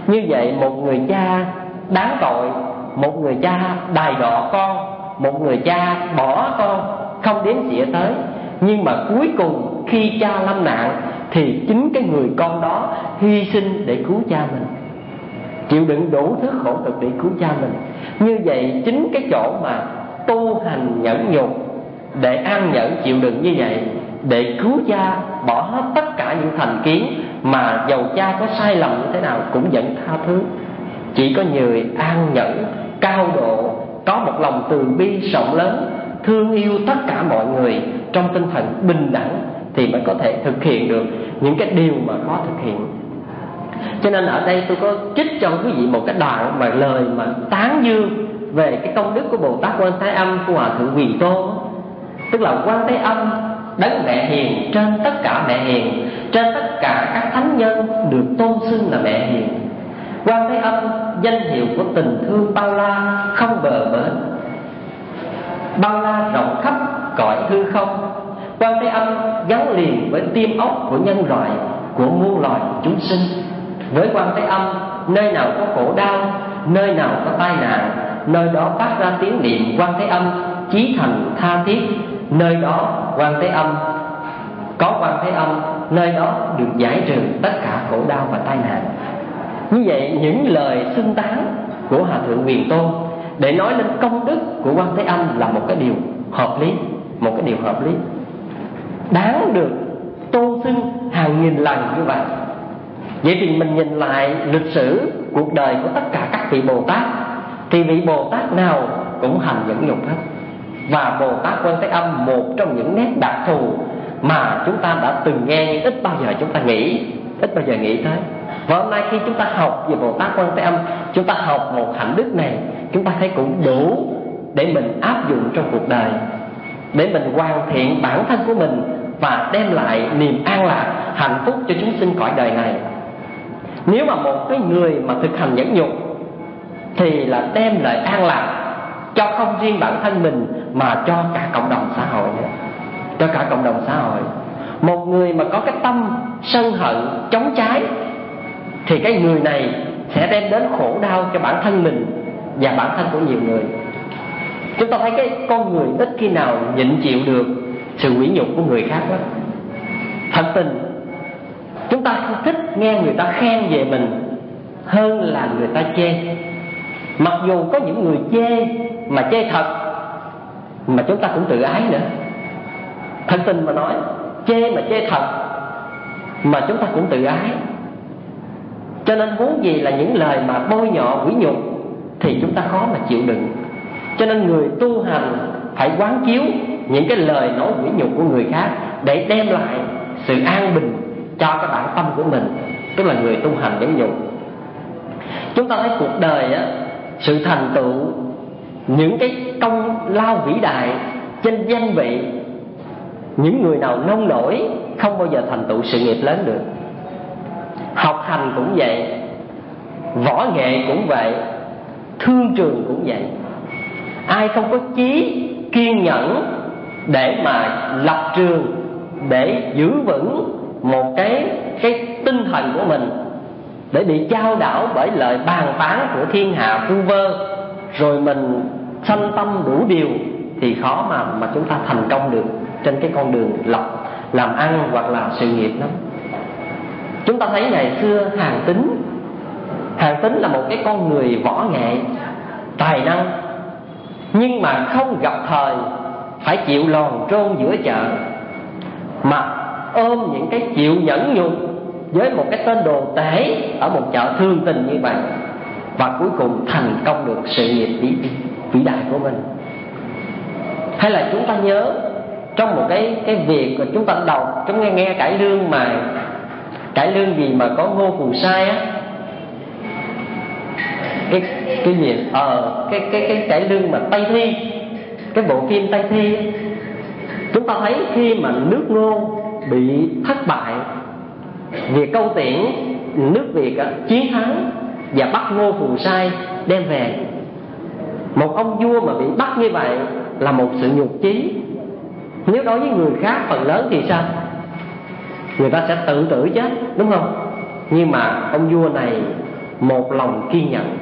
S2: Như vậy một người cha đáng tội, một người cha đày đọ con, một người cha bỏ con không đếm xỉa tới, nhưng mà cuối cùng khi cha lâm nạn thì chính cái người con đó hy sinh để cứu cha mình, chịu đựng đủ thứ khổ cực để cứu cha mình. Như vậy chính cái chỗ mà tu hành nhẫn nhục, để an nhẫn chịu đựng như vậy, để cứu cha, bỏ hết tất cả những thành kiến, mà dầu cha có sai lầm như thế nào cũng vẫn tha thứ. Chỉ có người an nhẫn cao độ, có một lòng từ bi rộng lớn, thương yêu tất cả mọi người trong tinh thần bình đẳng, thì mới có thể thực hiện được những cái điều mà khó thực hiện. Cho nên ở đây tôi có trích cho quý vị một cái đoạn mà lời mà tán dương về cái công đức của Bồ Tát Quan Thế Âm của Hòa Thượng Huyền Tôn. Tức là Quan Thế Âm đấng mẹ hiền trên tất cả mẹ hiền, trên tất cả các thánh nhân được tôn xưng là mẹ hiền. Quan Thế Âm danh hiệu của tình thương bao la không bờ bến, bao la rộng khắp cõi hư không. Quan Thế Âm gắn liền với tim óc của nhân loại, của muôn loài chúng sinh. Với Quan Thế Âm, nơi nào có khổ đau, nơi nào có tai nạn, nơi đó phát ra tiếng niệm Quan Thế Âm chí thành tha thiết. Nơi đó Quan Thế Âm, có Quan Thế Âm, nơi đó được giải trừ tất cả khổ đau và tai nạn. Như vậy những lời xưng tán của Hòa Thượng Huyền Tôn để nói lên công đức của Quan Thế Âm là một cái điều hợp lý, một cái điều hợp lý, đáng được tôn xưng hàng nghìn lần như vậy. Vậy thì mình nhìn lại lịch sử cuộc đời của tất cả các vị Bồ Tát, thì vị Bồ Tát nào cũng hành nhẫn nhục hết. Và Bồ Tát Quan Thế Âm một trong những nét đặc thù mà chúng ta đã từng nghe nhưng ít bao giờ chúng ta nghĩ, ít bao giờ nghĩ tới. Và hôm nay khi chúng ta học về Bồ Tát Quan Thế Âm, chúng ta học một hạnh đức này, chúng ta thấy cũng đủ để mình áp dụng trong cuộc đời, để mình hoàn thiện bản thân của mình và đem lại niềm an lạc, hạnh phúc cho chúng sinh cõi đời này. Nếu mà một cái người mà thực hành nhẫn nhục thì là đem lại an lạc cho không riêng bản thân mình mà cho cả cộng đồng xã hội nữa, cho cả cộng đồng xã hội. Một người mà có cái tâm sân hận chống trái thì cái người này sẽ đem đến khổ đau cho bản thân mình và bản thân của nhiều người. Chúng ta thấy cái con người ít khi nào nhịn chịu được sự quỷ nhục của người khác lắm. Thật tình chúng ta không thích nghe người ta khen về mình hơn là người ta chê. Mặc dù có những người chê mà chê thật, mà chúng ta cũng tự ái nữa. Thật tình mà nói, chê mà chê thật mà chúng ta cũng tự ái. Cho nên muốn gì là những lời mà bôi nhọ quỷ nhục thì chúng ta khó mà chịu đựng. Cho nên người tu hành phải quán chiếu những cái lời nói quỷ nhục của người khác để đem lại sự an bình cho cái bản tâm của mình, tức là người tu hành nhẫn nhục. Chúng ta thấy cuộc đời á, sự thành tựu, những cái công lao vĩ đại trên danh vị, những người nào nông nổi không bao giờ thành tựu sự nghiệp lớn được. Học hành cũng vậy, võ nghệ cũng vậy, thương trường cũng vậy. Ai không có chí kiên nhẫn để mà lập trường, để giữ vững một cái tinh thần của mình, để bị chao đảo bởi lời bàn tán của thiên hạ vu vơ, rồi mình sanh tâm đủ điều, thì khó mà chúng ta thành công được trên cái con đường làm ăn hoặc là sự nghiệp lắm. Chúng ta thấy ngày xưa Hàn Tín là một cái con người võ nghệ tài năng, nhưng mà không gặp thời phải chịu lòn trôn giữa chợ, mà ôm những cái chịu nhẫn nhục với một cái tên đồ tể ở một chợ thương tình như vậy, và cuối cùng thành công được sự nghiệp vĩ đại của mình. Hay là chúng ta nhớ trong một cái việc mà chúng ta đọc, chúng nghe cải lương gì mà có Ngô Phù Sai á, cái gì cái cải lương mà Tây Thi, cái bộ phim Tây Thi á, chúng ta thấy khi mà nước Ngô bị thất bại, việc Câu Tiễn nước Việt chiến thắng và bắt Ngô Phù Sai đem về. Một ông vua mà bị bắt như vậy là một sự nhục chí. Nếu đối với người khác phần lớn thì sao? Người ta sẽ tự tử chết, đúng không? Nhưng mà ông vua này một lòng kiên nhẫn.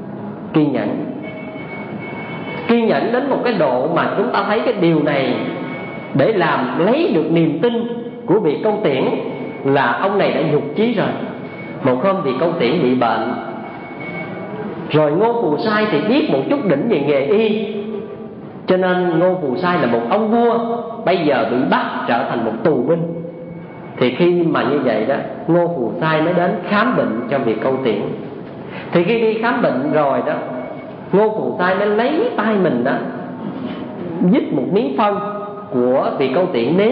S2: Kiên nhẫn đến một cái độ mà chúng ta thấy cái điều này để làm lấy được niềm tin của vị Câu Tiễn là ông này đã nhục chí rồi. Một hôm vị Câu Tiễn bị bệnh, rồi Ngô Phù Sai thì biết một chút đỉnh về nghề y, cho nên Ngô Phù Sai là một ông vua, bây giờ bị bắt trở thành một tù binh. Thì khi mà như vậy đó, Ngô Phù Sai mới đến khám bệnh cho vị Câu Tiễn. Thì khi đi khám bệnh rồi đó, Ngô Phù Sai mới lấy tay mình đó dít một miếng phân của vị Câu Tiễn nếm,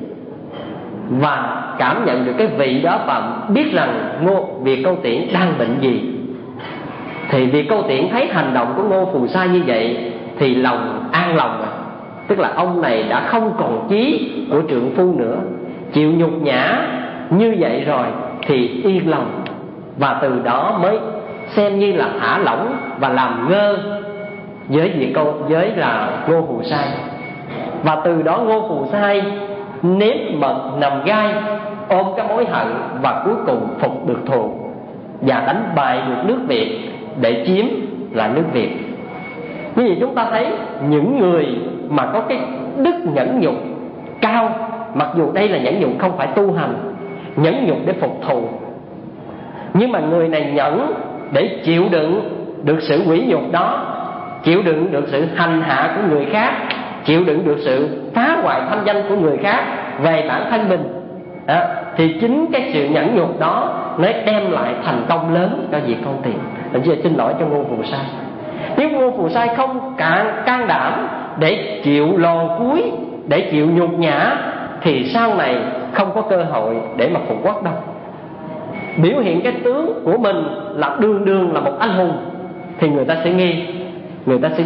S2: và cảm nhận được cái vị đó và biết rằng vị Câu Tiễn đang bệnh gì. Thì vị Câu Tiễn thấy hành động của Ngô Phù Sai như vậy thì lòng an lòng rồi. Tức là ông này đã không còn chí của trượng phu nữa, chịu nhục nhã như vậy rồi thì yên lòng, và từ đó mới xem như là thả lỏng và làm ngơ với là Ngô Phù Sai. Và từ đó Ngô Phù Sai nếm mật nằm gai, ôm cái mối hận và cuối cùng phục được thù và đánh bại được nước Việt để chiếm lại nước Việt. Như vậy chúng ta thấy những người mà có cái đức nhẫn nhục cao, mặc dù đây là nhẫn nhục không phải tu hành, nhẫn nhục để phục thù, nhưng mà người này nhẫn để chịu đựng được sự quỷ nhục đó, chịu đựng được sự hành hạ của người khác, chịu đựng được sự phá hoại thanh danh của người khác về bản thân mình. Thì chính cái sự nhẫn nhục đó nó đem lại thành công lớn cho việc Câu Tiễn. Mình xin lỗi cho Ngô Phù Sai. Nếu Ngô Phù Sai không can đảm để chịu lòn cúi, để chịu nhục nhã, thì sau này không có cơ hội để mà phục quốc đâu. Biểu hiện cái tướng của mình là đường là một anh hùng thì người ta sẽ nghi. Người ta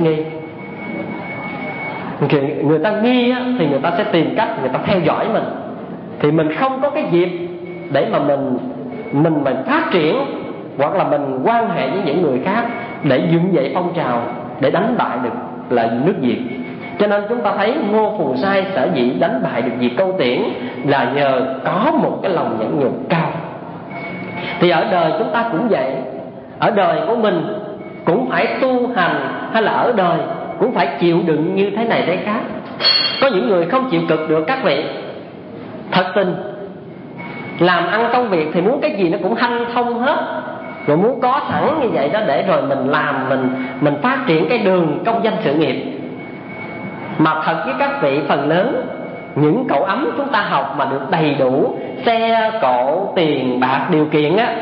S2: nghi thì người ta sẽ tìm cách, người ta theo dõi mình. Thì mình không có cái dịp để mà mình phát triển, hoặc là mình quan hệ với những người khác để dựng dậy phong trào để đánh bại được là nước Việt. Cho nên chúng ta thấy Ngô Phù Sai sở dĩ đánh bại được việc Câu Tiễn là nhờ có một cái lòng nhẫn nhục cao. Thì ở đời chúng ta cũng vậy. Ở đời của mình cũng phải tu hành, hay là ở đời cũng phải chịu đựng như thế này thế khác. Có những người không chịu cực được các vị. Thật tình làm ăn công việc thì muốn cái gì nó cũng hanh thông hết, rồi muốn có sẵn như vậy đó để rồi mình làm, mình phát triển cái đường công danh sự nghiệp. Mà thật với các vị, phần lớn những cậu ấm chúng ta học mà được đầy đủ xe cộ, tiền bạc, điều kiện á,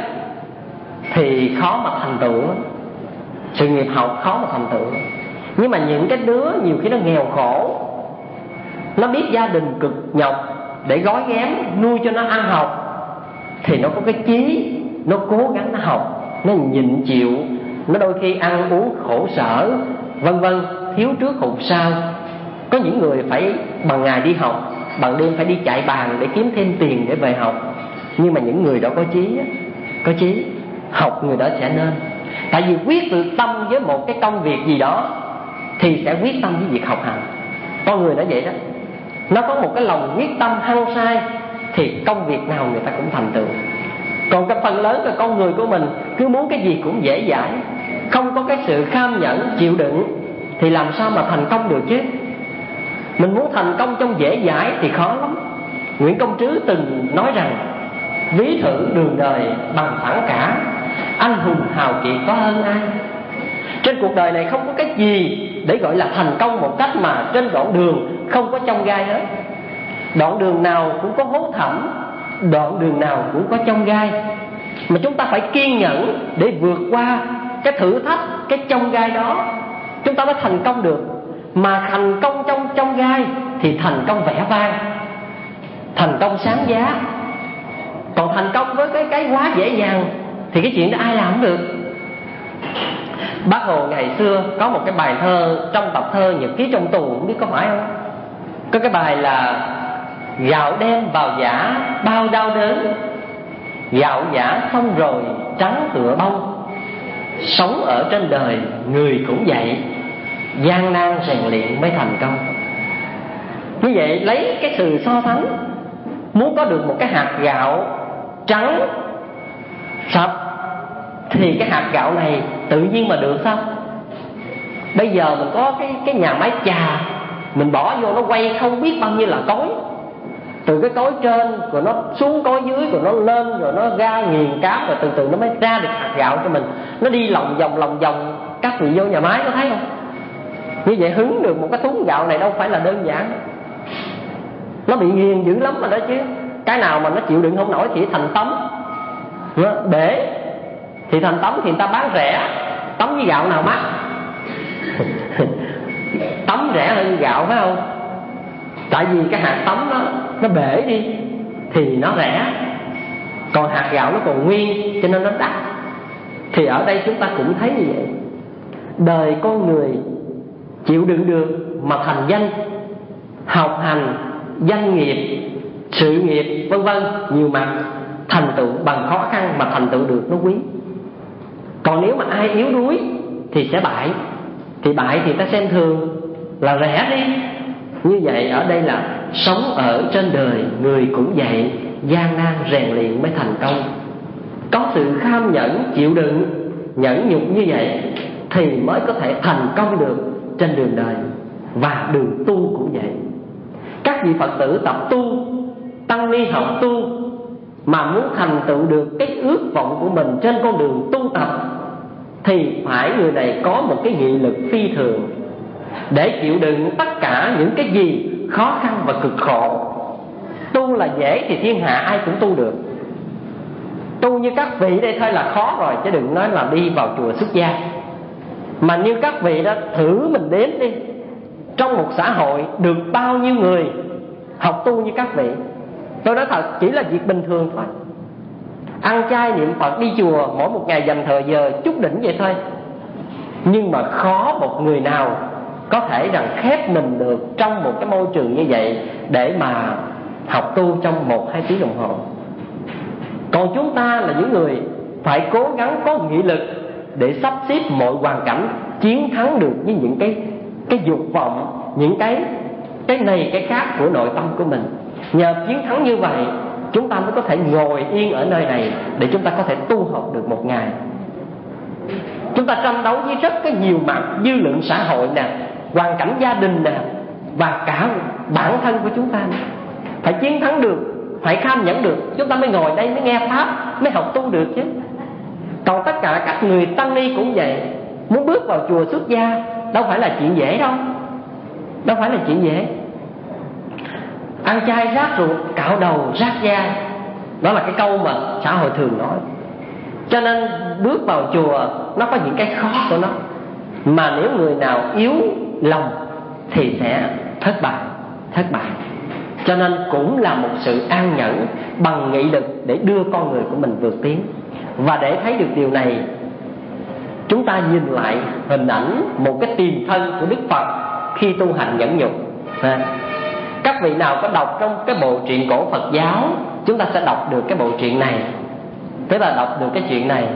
S2: thì khó mà thành tựu. Sự nghiệp học khó mà thành tựu. Nhưng mà những cái đứa nhiều khi nó nghèo khổ, nó biết gia đình cực nhọc để gói ghém nuôi cho nó ăn học, thì nó có cái chí, nó cố gắng nó học, nó nhịn chịu, nó đôi khi ăn uống khổ sở vân vân, thiếu trước hụt sau. Có những người phải bằng ngày đi học, bằng đêm phải đi chạy bàn để kiếm thêm tiền để về học. Nhưng mà những người đó có chí học, người đó sẽ nên. Tại vì quyết tự tâm với một cái công việc gì đó thì sẽ quyết tâm với việc học hành. Con người nó vậy đó, nó có một cái lòng quyết tâm hăng say thì công việc nào người ta cũng thành tựu. Còn cái phần lớn là con người của mình cứ muốn cái gì cũng dễ dãi, không có cái sự kham nhẫn chịu đựng thì làm sao mà thành công được chứ. Mình muốn thành công trong dễ dãi thì khó lắm. Nguyễn Công Trứ từng nói rằng: ví thử đường đời bằng thẳng cả, anh hùng hào kiệt có hơn ai. Trên cuộc đời này không có cái gì để gọi là thành công một cách mà trên đoạn đường không có chông gai hết. Đoạn đường nào cũng có hố thẳm, đoạn đường nào cũng có chông gai. Mà chúng ta phải kiên nhẫn để vượt qua cái thử thách, cái chông gai đó, chúng ta mới thành công được. Mà thành công trong chông gai thì thành công vẻ vang, thành công sáng giá. Còn thành công với cái quá dễ dàng thì cái chuyện đó ai làm được. Bác Hồ ngày xưa có một cái bài thơ trong tập thơ Nhật ký trong tù, không biết có phải không? Có cái bài là: gạo đem vào giã bao đau đớn, gạo giã xong rồi trắng tựa bông. Sống ở trên đời người cũng vậy, gian nan rèn luyện mới thành công. Như vậy lấy cái sự so sánh, muốn có được một cái hạt gạo trắng sạch thì cái hạt gạo này tự nhiên mà được sao? Bây giờ mình có cái nhà máy chà, mình bỏ vô nó quay không biết bao nhiêu là cối, từ cái cối trên rồi nó xuống cối dưới, rồi nó lên, rồi nó ra nghiền cáp, rồi từ từ nó mới ra được hạt gạo cho mình. Nó đi lòng vòng. Các vị vô nhà máy có thấy không? Như vậy hứng được một cái thúng gạo này đâu phải là đơn giản. Nó bị nghiền dữ lắm rồi đó chứ. Cái nào mà nó chịu đựng không nổi thì thành tấm, để thì thành tấm thì người ta bán rẻ. Tấm với gạo nào mắc? Tấm rẻ hơn gạo phải không? Tại vì cái hạt tấm nó bể đi thì nó rẻ, còn hạt gạo nó còn nguyên cho nên nó đắt. Thì ở đây chúng ta cũng thấy như vậy. Đời con người chịu đựng được mà thành danh, học hành, doanh nghiệp, sự nghiệp vân vân, nhiều mặt thành tựu bằng khó khăn mà thành tựu được nó quý. Còn nếu mà ai yếu đuối thì sẽ bại, thì bại thì ta xem thường là rẻ đi. Như vậy ở đây là sống ở trên đời người cũng vậy, gian nan rèn luyện mới thành công. Có sự kham nhẫn, chịu đựng, nhẫn nhục như vậy thì mới có thể thành công được trên đường đời. Và đường tu cũng vậy. Các vị Phật tử tập tu, tăng ni học tu, mà muốn thành tựu được cái ước vọng của mình trên con đường tu tập thì phải người này có một cái nghị lực phi thường để chịu đựng tất cả những cái gì khó khăn và cực khổ. Tu là dễ thì thiên hạ ai cũng tu được. Tu như các vị đây thôi là khó rồi, chứ đừng nói là đi vào chùa xuất gia. Mà như các vị đó, thử mình đếm đi, trong một xã hội được bao nhiêu người học tu như các vị. Tôi nói thật, chỉ là việc bình thường thôi. Ăn chay niệm Phật, đi chùa, mỗi một ngày dành thời giờ chút đỉnh vậy thôi. Nhưng mà khó một người nào có thể rằng khép mình được trong một cái môi trường như vậy để mà học tu trong 1-2 tiếng đồng hồ. Còn chúng ta là những người phải cố gắng có nghị lực để sắp xếp mọi hoàn cảnh, chiến thắng được với những cái dục vọng, những cái này cái khác của nội tâm của mình. Nhờ chiến thắng như vậy, chúng ta mới có thể ngồi yên ở nơi này để chúng ta có thể tu học được một ngày. Chúng ta tranh đấu với rất cái nhiều mặt, dư luận xã hội nè, hoàn cảnh gia đình nè, và cả bản thân của chúng ta nè. Phải chiến thắng được, phải kham nhẫn được, chúng ta mới ngồi đây, mới nghe pháp, mới học tu được chứ. Còn tất cả các người tăng ni cũng vậy. Muốn bước vào chùa xuất gia đâu phải là chuyện dễ đâu. Đâu phải là chuyện dễ. Ăn chay rát ruột, cạo đầu rát da, đó là cái câu mà xã hội thường nói. Cho nên bước vào chùa nó có những cái khó của nó, mà nếu người nào yếu lòng thì sẽ thất bại. Cho nên cũng là một sự an nhẫn bằng nghị lực để đưa con người của mình vượt tiến. Và để thấy được điều này, chúng ta nhìn lại hình ảnh một cái tiền thân của Đức Phật khi tu hành nhẫn nhục. Các vị nào có đọc trong cái bộ truyện cổ Phật giáo, chúng ta sẽ đọc được cái bộ truyện này, tức là đọc được cái chuyện này.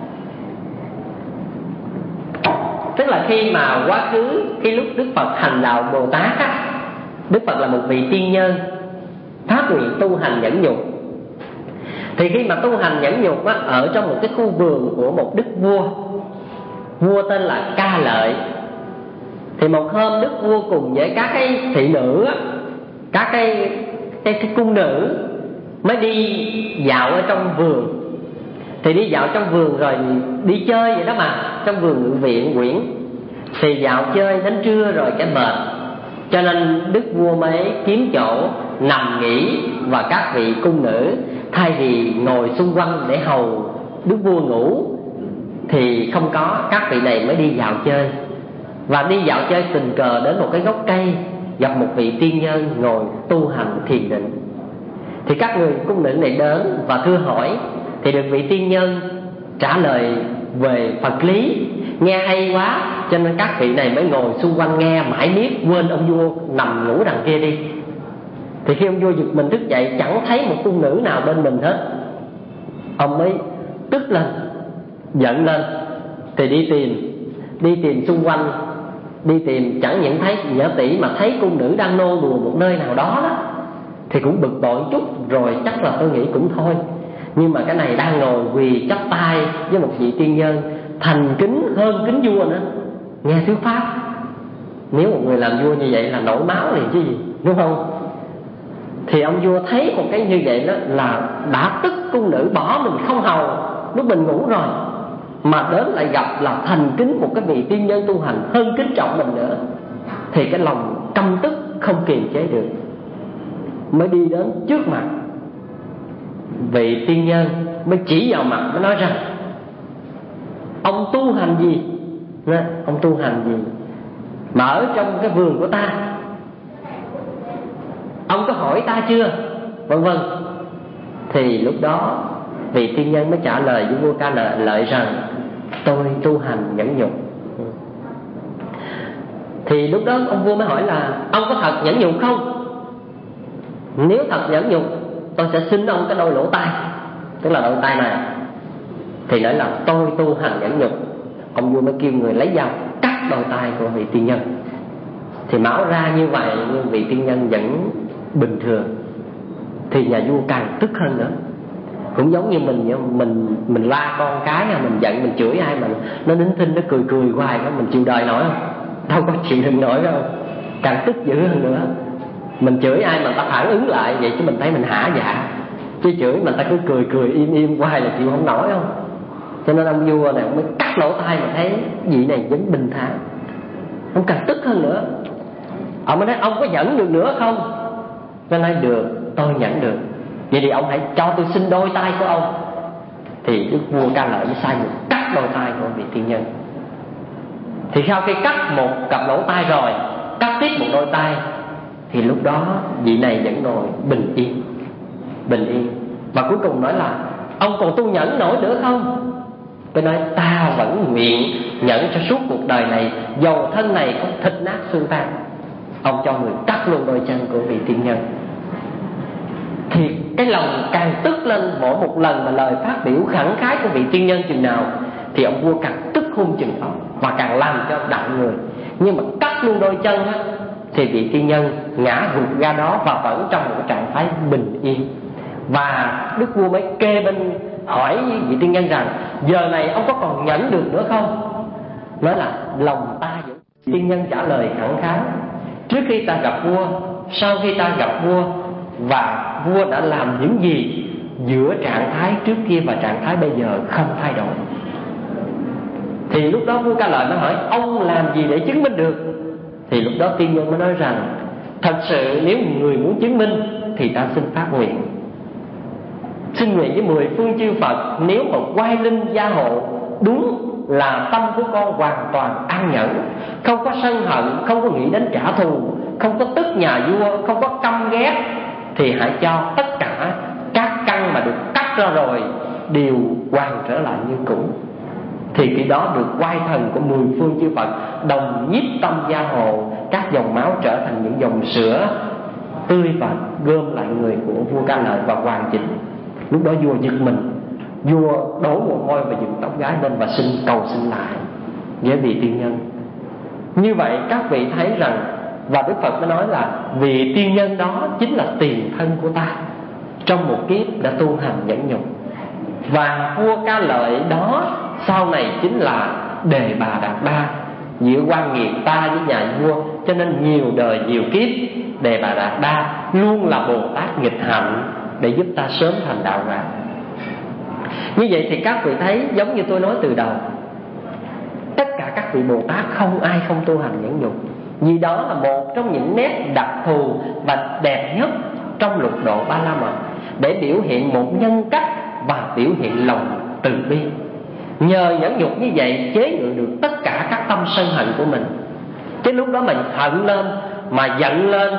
S2: Tức là khi mà quá khứ, khi lúc Đức Phật hành đạo Bồ Tát á, Đức Phật là một vị tiên nhân phát nguyện tu hành nhẫn nhục. Thì khi mà tu hành nhẫn nhục á, ở trong một cái khu vườn của một đức vua tên là Ca Lợi. Thì một hôm đức vua cùng với các cái thị nữ á, các cái cung nữ mới đi dạo ở trong vườn. Thì đi dạo trong vườn rồi đi chơi vậy đó mà, trong vườn ngự viện quyển. Thì dạo chơi đến trưa rồi cái mệt, cho nên đức vua mới kiếm chỗ nằm nghỉ. Và các vị cung nữ thay vì ngồi xung quanh để hầu đức vua ngủ thì không có, các vị này mới đi dạo chơi. Và đi dạo chơi tình cờ đến một cái gốc cây, gặp một vị tiên nhân ngồi tu hành thiền định. Thì các người cung nữ này đến và thưa hỏi, thì được vị tiên nhân trả lời về Phật lý, nghe hay quá, cho nên các vị này mới ngồi xung quanh nghe mãi miết, quên ông vua nằm ngủ đằng kia đi. Thì khi ông vua giật mình thức dậy, chẳng thấy một cung nữ nào bên mình hết. Ông mới tức lên, giận lên, thì đi tìm xung quanh, đi tìm chẳng những thấy nhỡ tỷ mà thấy cung nữ đang nô đùa một nơi nào đó đó, thì cũng bực bội chút, rồi chắc là tôi nghĩ cũng thôi. Nhưng mà cái này đang ngồi quỳ chắp tay với một vị tiên nhân, thành kính hơn kính vua nữa, nghe thuyết pháp. Nếu một người làm vua như vậy là nổi máu liền chứ gì, đúng không? Thì ông vua thấy một cái như vậy đó là đã tức cung nữ bỏ mình không hầu lúc mình ngủ rồi, mà đến lại gặp là thành kính một cái vị tiên nhân tu hành hơn kính trọng mình nữa, thì cái lòng căm tức không kiềm chế được, mới đi đến trước mặt vị tiên nhân, mới chỉ vào mặt, mới nói rằng: ông tu hành gì? Ông tu hành gì mà ở trong cái vườn của ta? Ông có hỏi ta chưa? Vân vân. Thì lúc đó vị tiên nhân mới trả lời với vua Ca Lợi rằng: tôi tu hành nhẫn nhục. Thì lúc đó ông vua mới hỏi là: ông có thật nhẫn nhục không? Nếu thật nhẫn nhục, tôi sẽ xin ông cái đôi lỗ tai, tức là đôi tai này. Thì nói là tôi tu hành nhẫn nhục. Ông vua mới kêu người lấy dao cắt đôi tai của vị tiên nhân. Thì máu ra như vậy, nhưng vị tiên nhân vẫn bình thường. Thì nhà vua càng tức hơn nữa. Cũng giống như mình la con cái, mình giận, mình chửi ai mà nó nín thinh, nó cười cười hoài, mình chịu đời nổi không? Đâu có chịu đựng nổi đâu. Càng tức dữ hơn nữa. Mình chửi ai mà ta phản ứng lại vậy chứ mình thấy mình hả dạ, chứ chửi mà ta cứ cười cười im im hoài là chịu không nổi không? Cho nên ông vua này ông mới cắt lỗ tai, mà thấy vị này vẫn bình thản, ông càng tức hơn nữa. Ông mới nói: ông có nhẫn được nữa không? Nó nói: được, tôi nhẫn được. Vậy thì ông hãy cho tôi xin đôi tay của ông. Thì đức vua Ca Lợi mới sai người cắt đôi tay của vị tiên nhân. Thì sau khi cắt một cặp lỗ tai rồi, cắt tiếp một đôi tay, thì lúc đó vị này vẫn ngồi bình yên. Bình yên. Và cuối cùng nói là: ông còn tu nhẫn nổi nữa không? Tôi nói: ta vẫn nguyện nhẫn cho suốt cuộc đời này, dầu thân này có thịt nát xương tan. Ông cho người cắt luôn đôi chân của vị tiên nhân. Thì cái lòng càng tức lên mỗi một lần mà lời phát biểu khẳng khái của vị tiên nhân chừng nào, thì ông vua càng tức hung chừng đó, và càng làm cho đặng người. Nhưng mà cắt luôn đôi chân á, thì vị tiên nhân ngã gục ra đó và vẫn trong một trạng thái bình yên. Và đức vua mới kê bên hỏi vị tiên nhân rằng: giờ này ông có còn nhẫn được nữa không? Nói là: lòng ta vẫn. Tiên nhân trả lời khẳng khái: trước khi ta gặp vua, sau khi ta gặp vua, và vua đã làm những gì giữa trạng thái trước kia và trạng thái bây giờ không thay đổi. Thì lúc đó vua Ca Lợi mới hỏi: ông làm gì để chứng minh được? Thì lúc đó tiên nhân mới nói rằng: thật sự nếu người muốn chứng minh thì ta xin phát nguyện. Xin nguyện với 10 phương chư Phật, nếu mà oai linh gia hộ, đúng là tâm của con hoàn toàn an nhẫn, không có sân hận, không có nghĩ đến trả thù, không có tức nhà vua, không có căm ghét, thì hãy cho tất cả các căn mà được cắt ra rồi đều hoàn trở lại như cũ. Thì khi đó được oai thần của 10 phương chư Phật đồng nhiếp tâm gia hộ, các dòng máu trở thành những dòng sữa tươi và gom lại người của vua Ca Lợi và hoàn chỉnh. Lúc đó vua giật mình, vua đổ mồ hôi và dựng tóc gái lên và cầu xin lại với vị tiên nhân. Như vậy các vị thấy rằng, và Đức Phật mới nói là vị tiên nhân đó chính là tiền thân của ta trong một kiếp đã tu hành nhẫn nhục. Và vua Ca Lợi đó sau này chính là Đề Bà Đạt Đa, giữa quan nghiệp ta với nhà vua. Cho nên nhiều đời nhiều kiếp, Đề Bà Đạt Đa luôn là Bồ Tát nghịch hạnh để giúp ta sớm thành đạo quả. Như vậy thì các vị thấy, giống như tôi nói từ đầu, tất cả các vị Bồ Tát không ai không tu hành nhẫn nhục, vì đó là một trong những nét đặc thù và đẹp nhất trong lục độ Ba La Mật, để biểu hiện một nhân cách và biểu hiện lòng từ bi. Nhờ nhẫn nhục như vậy chế ngự được tất cả các tâm sân hận của mình. Chứ lúc đó mình hận lên, mà giận lên,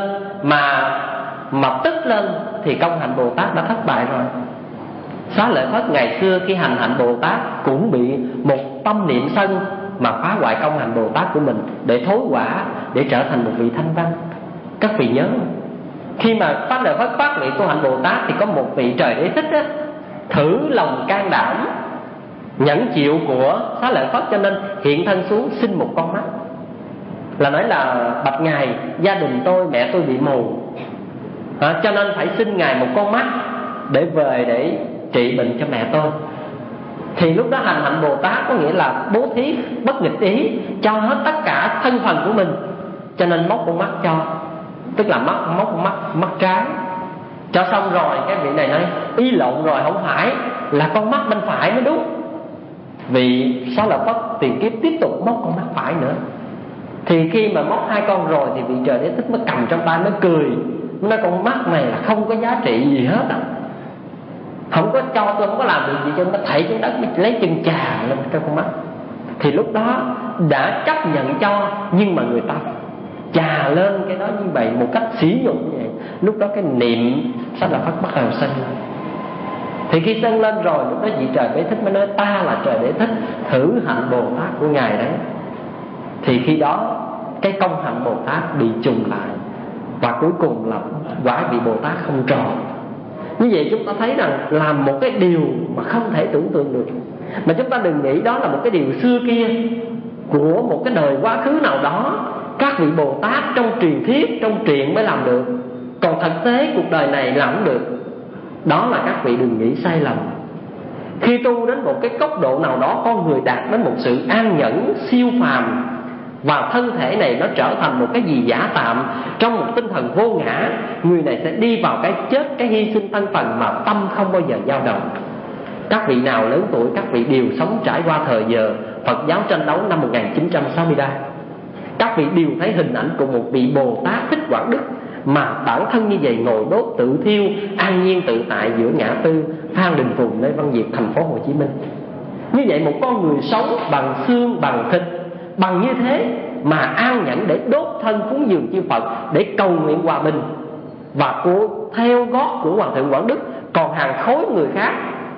S2: mà tức lên thì công hạnh Bồ Tát đã thất bại rồi. Xá Lợi Phất ngày xưa khi hành hạnh Bồ Tát cũng bị một tâm niệm sân mà phá hoại công hành Bồ Tát của mình, để thối quả, để trở thành một vị thanh văn. Các vị nhớ, khi mà Xá Lợi Phất phát nguyện tu hành Bồ Tát thì có một vị Trời Đế Thích á, thử lòng can đảm nhẫn chịu của Xá Lợi Phất, cho nên hiện thân xuống xin một con mắt. Là nói là: bạch ngài, gia đình tôi, mẹ tôi bị mù, cho nên phải xin ngài một con mắt để về để trị bệnh cho mẹ tôi. Thì lúc đó hành hạnh Bồ Tát có nghĩa là bố thí bất nghịch ý, cho hết tất cả thân phần của mình, cho nên móc con mắt cho, tức là móc con mắt trái. Cho xong rồi cái vị này nói ý lộn rồi, không phải, là con mắt bên phải mới đúng. Vì Xá Lợi Phất tiền kiếp tiếp tục móc con mắt phải nữa. Thì khi mà móc 2 con rồi thì vị Trời Đế Thích mới cầm trong tay, mới cười, nói con mắt này là không có giá trị gì hết á, không có cho tôi, không có làm được gì cho nó, thảy xuống đất, lấy chân chà lên cái con mắt. Thì lúc đó đã chấp nhận cho, nhưng mà người ta chà lên cái đó như vậy một cách sỉ nhục như vậy. Lúc đó cái niệm Xá Lợi Phất bắt đầu sân lên. Thì khi sân lên rồi, lúc đó vị Trời Đế Thích mới nói ta là Trời Đế Thích, thử hạnh Bồ Tát của ngài đấy. Thì khi đó cái công hạnh Bồ Tát bị trùng lại, và cuối cùng là quả vị Bồ Tát không tròn. Như vậy chúng ta thấy rằng làm một cái điều mà không thể tưởng tượng được. Mà chúng ta đừng nghĩ đó là một cái điều xưa kia của một cái đời quá khứ nào đó, các vị Bồ Tát trong truyền thuyết, trong truyện mới làm được, còn thực tế cuộc đời này làm không được. Đó là các vị đừng nghĩ sai lầm. Khi tu đến một cái cấp độ nào đó, con người đạt đến một sự an nhẫn siêu phàm, và thân thể này nó trở thành một cái gì giả tạm trong một tinh thần vô ngã, người này sẽ đi vào cái chết, cái hy sinh thân phần mà tâm không bao giờ dao động. Các vị nào lớn tuổi, các vị đều sống trải qua thời giờ Phật giáo tranh đấu năm 1963. Các vị đều thấy hình ảnh của một vị Bồ Tát Thích Quảng Đức, mà bản thân như vậy ngồi đốt tự thiêu, an nhiên tự tại giữa ngã tư Phan Đình Phùng, nơi Văn Diệt, thành phố Hồ Chí Minh. Như vậy một con người sống bằng xương, bằng thịt, bằng như thế mà an nhẫn để đốt thân cúng dường chư Phật, để cầu nguyện hòa bình, và theo gót của Hoàng thượng Quảng Đức còn hàng khối người khác.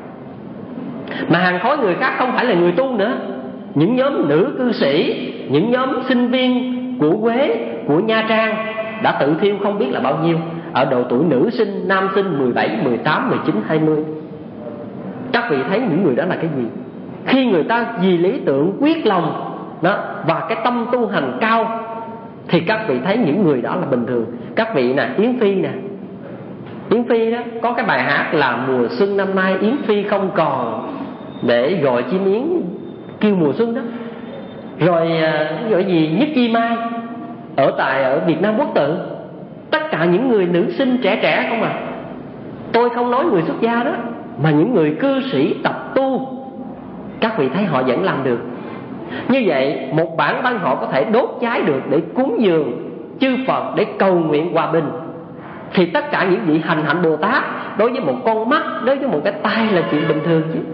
S2: Mà hàng khối người khác không phải là người tu nữa, những nhóm nữ cư sĩ, những nhóm sinh viên của Quế, của Nha Trang đã tự thiêu không biết là bao nhiêu, ở độ tuổi nữ sinh, nam sinh 17, 18, 19, 20. Các vị thấy những người đó là cái gì? Khi người ta vì lý tưởng quyết lòng đó, và cái tâm tu hành cao, thì các vị thấy những người đó là bình thường. Các vị nè, Yến Phi nè, Yến Phi đó có cái bài hát là mùa xuân năm nay Yến Phi không còn để gọi chim yến kêu mùa xuân đó. Rồi gọi gì Nhất Chi Mai ở Việt Nam Quốc Tự, tất cả những người nữ sinh trẻ không à. Tôi không nói người xuất gia đó, mà những người cư sĩ tập tu, các vị thấy họ vẫn làm được. Như vậy một bản thân họ có thể đốt cháy được để cúng dường chư Phật, để cầu nguyện hòa bình. Thì tất cả những vị hành hạnh Bồ Tát, đối với một con mắt, đối với một cái tay là chuyện bình thường chứ.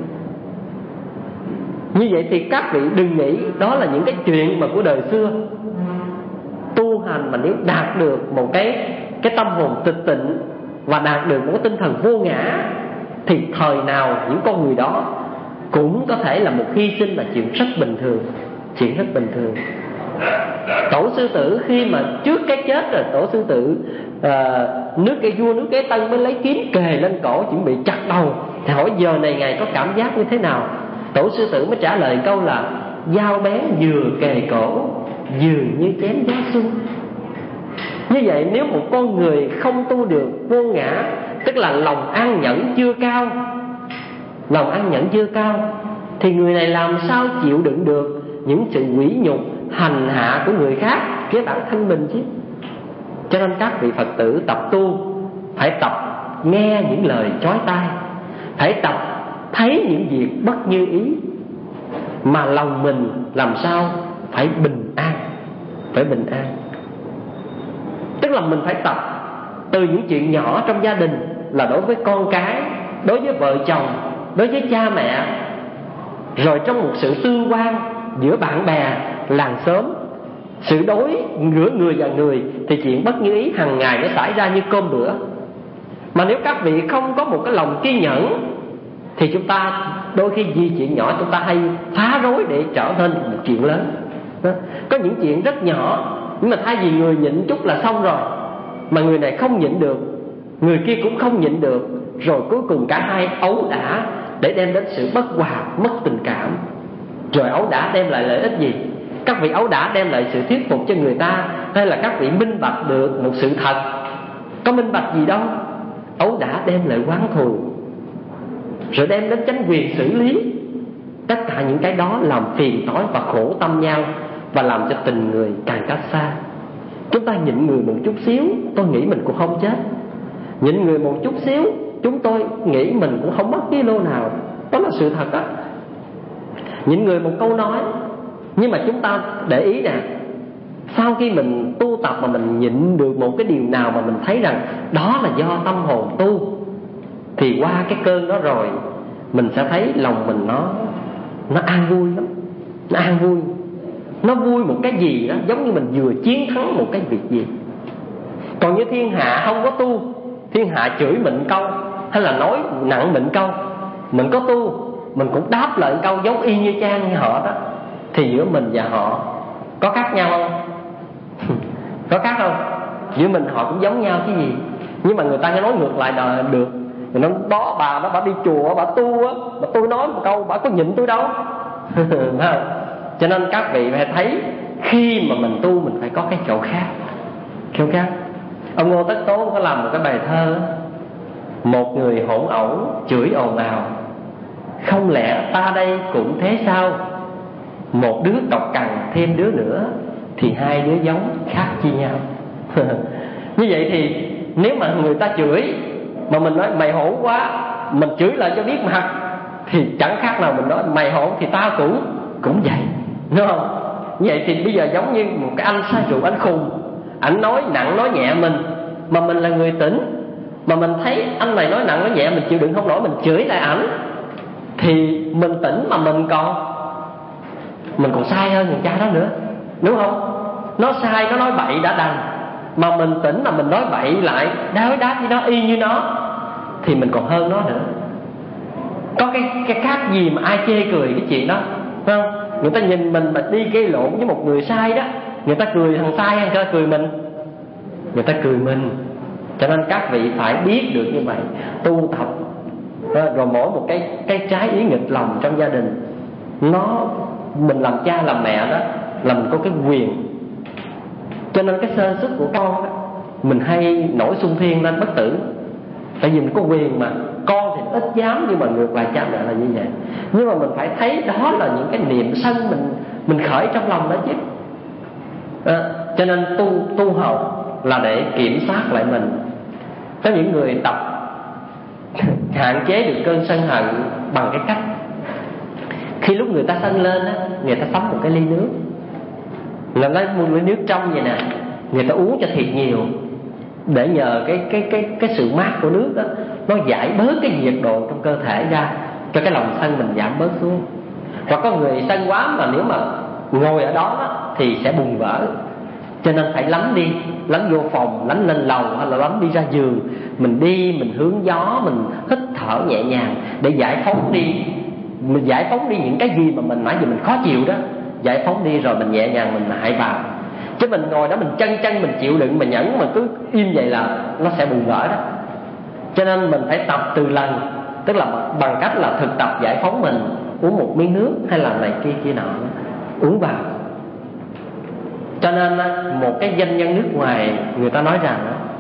S2: Như vậy thì các vị đừng nghĩ đó là những cái chuyện mà của đời xưa. Tu hành mà nếu đạt được một cái tâm hồn tịch tịnh, và đạt được một cái tinh thần vô ngã, thì thời nào những con người đó cũng có thể là một hy sinh là chuyện rất bình thường. Chuyện rất bình thường. Tổ sư tử khi mà trước cái chết rồi, Tổ sư tử vua nước Kế Tân mới lấy kiếm kề lên cổ chuẩn bị chặt đầu. Thì hỏi giờ này ngài có cảm giác như thế nào? Tổ sư tử mới trả lời câu là dao bén vừa kề cổ, dường như chém gió xuân. Như vậy nếu một con người không tu được vô ngã, tức là lòng an nhẫn chưa cao, lòng an nhẫn chưa cao, thì người này làm sao chịu đựng được những sự quỷ nhục, hành hạ của người khác với bản thân mình chứ. Cho nên các vị Phật tử tập tu phải tập nghe những lời chói tai, phải tập thấy những việc bất như ý, mà lòng mình làm sao phải bình an. Phải bình an, tức là mình phải tập từ những chuyện nhỏ trong gia đình, là đối với con cái, đối với vợ chồng, đối với cha mẹ, rồi trong một sự tương quan giữa bạn bè, làng xóm, sự đối giữa người và người, thì chuyện bất như ý hàng ngày nó xảy ra như cơm bữa. Mà nếu các vị không có một cái lòng kiên nhẫn, thì chúng ta đôi khi vì chuyện nhỏ chúng ta hay phá rối để trở nên một chuyện lớn. Có những chuyện rất nhỏ, nhưng mà thay vì người nhịn chút là xong rồi, mà người này không nhịn được, người kia cũng không nhịn được, rồi cuối cùng cả hai ấu đả để đem đến sự bất hòa, mất tình cảm. Rồi ấu đả đem lại lợi ích gì? Các vị ấu đả đem lại sự thuyết phục cho người ta, hay là các vị minh bạch được một sự thật? Có minh bạch gì đâu. Ấu đả đem lại oán thù. rồi đem đến chánh quyền xử lý. Tất cả những cái đó làm phiền toái và khổ tâm nhau, và làm cho tình người càng cách xa. Chúng ta nhịn người một chút xíu, tôi nghĩ mình cũng không chết. Nhịn người một chút xíu, chúng tôi nghĩ mình cũng không mất kilo nào. Đó là sự thật đó. Nhịn người một câu nói. Nhưng mà chúng ta để ý nè, sau khi mình tu tập mà mình nhịn được một cái điều nào mà mình thấy rằng đó là do tâm hồn tu, thì qua cái cơn đó rồi, mình sẽ thấy lòng mình nó an vui lắm. Nó an vui. Nó vui một cái gì đó, giống như mình vừa chiến thắng một cái việc gì. Còn như thiên hạ không có tu, thiên hạ chửi mình câu, hay là nói nặng mình câu, mình có tu, mình cũng đáp lại câu giống y như chang như họ đó, thì giữa mình và họ có khác nhau không? Có khác không? Giữa mình họ cũng giống nhau chứ gì. Nhưng mà người ta nghe nói ngược lại đời được. Người nói đó bà đó, bà đi chùa, bà tu á, mà tôi nói một câu, bà có nhịn tôi đâu. Cho nên các vị phải thấy, khi mà mình tu mình phải có cái chỗ khác. Chỗ khác. Ông Ngô Tất Tố có làm một cái bài thơ: một người hỗn ẩu chửi ồn ào, không lẽ ta đây cũng thế sao? Một đứa độc cằn thêm đứa nữa, thì hai đứa giống khác chi nhau. Như vậy thì nếu mà người ta chửi mà mình nói mày hỗn quá, mình chửi lại cho biết mặt, thì chẳng khác nào mình nói mày hỗn thì tao cũng vậy, đúng không? Như vậy thì bây giờ giống như một cái anh say rượu, anh khùng, anh nói nặng nói nhẹ mình, mà mình là người tỉnh, mà mình thấy anh này nói nặng nói nhẹ mình chịu đựng không nổi, mình chửi lại ảnh, thì mình tỉnh mà mình còn sai hơn người cha đó nữa, đúng không? Nó sai, nó nói bậy đã đành, mà mình tỉnh là mình nói bậy lại, nói đáp với nó y như nó, thì mình còn hơn nó nữa. Có cái khác gì mà ai chê cười cái chuyện đó, không? Người ta nhìn mình mà đi gây lộn với một người sai đó, người ta cười thằng sai hay người ta cười mình? Người ta cười mình. Cho nên các vị phải biết được như vậy, tu tập rồi mỗi một cái trái ý nghịch lòng trong gia đình, mình làm cha làm mẹ đó là mình có cái quyền. Cho nên cái sơ xuất của con đó, mình hay nổi xung thiên lên bất tử, tại vì mình có quyền mà. Con thì ít dám, nhưng mà ngược lại cha mẹ là như vậy. Nhưng mà mình phải thấy đó là những cái niệm sân mình khởi trong lòng đó chứ. Cho nên tu học là để kiểm soát lại mình. Có những người tập hạn chế được cơn sân hận bằng cái cách, khi lúc người ta sân lên á, người ta sắm một cái ly nước, làm lấy một ly nước trong vậy nè, người ta uống cho thiệt nhiều, để nhờ cái sự mát của nước đó, nó giải bớt cái nhiệt độ trong cơ thể ra, cho cái lòng sân mình giảm bớt xuống. Hoặc có người sân quá mà nếu mà ngồi ở đó thì sẽ bùng vỡ. Cho nên phải lánh đi, lánh vô phòng, lánh lên lầu, hay là lánh đi ra giường. Mình đi, mình hướng gió, mình hít thở nhẹ nhàng để giải phóng đi. Mình giải phóng đi những cái gì mà mình nãy giờ mình khó chịu đó, giải phóng đi rồi mình nhẹ nhàng mình hãy vào. Chứ mình ngồi đó mình chân mình chịu đựng, mình nhẫn mà cứ im vậy là nó sẽ bùng vỡ đó. Cho nên mình phải tập từ lần, tức là bằng cách là thực tập giải phóng mình, uống một miếng nước hay là này kia nọ, uống vào. Cho nên một cái doanh nhân nước ngoài người ta nói rằng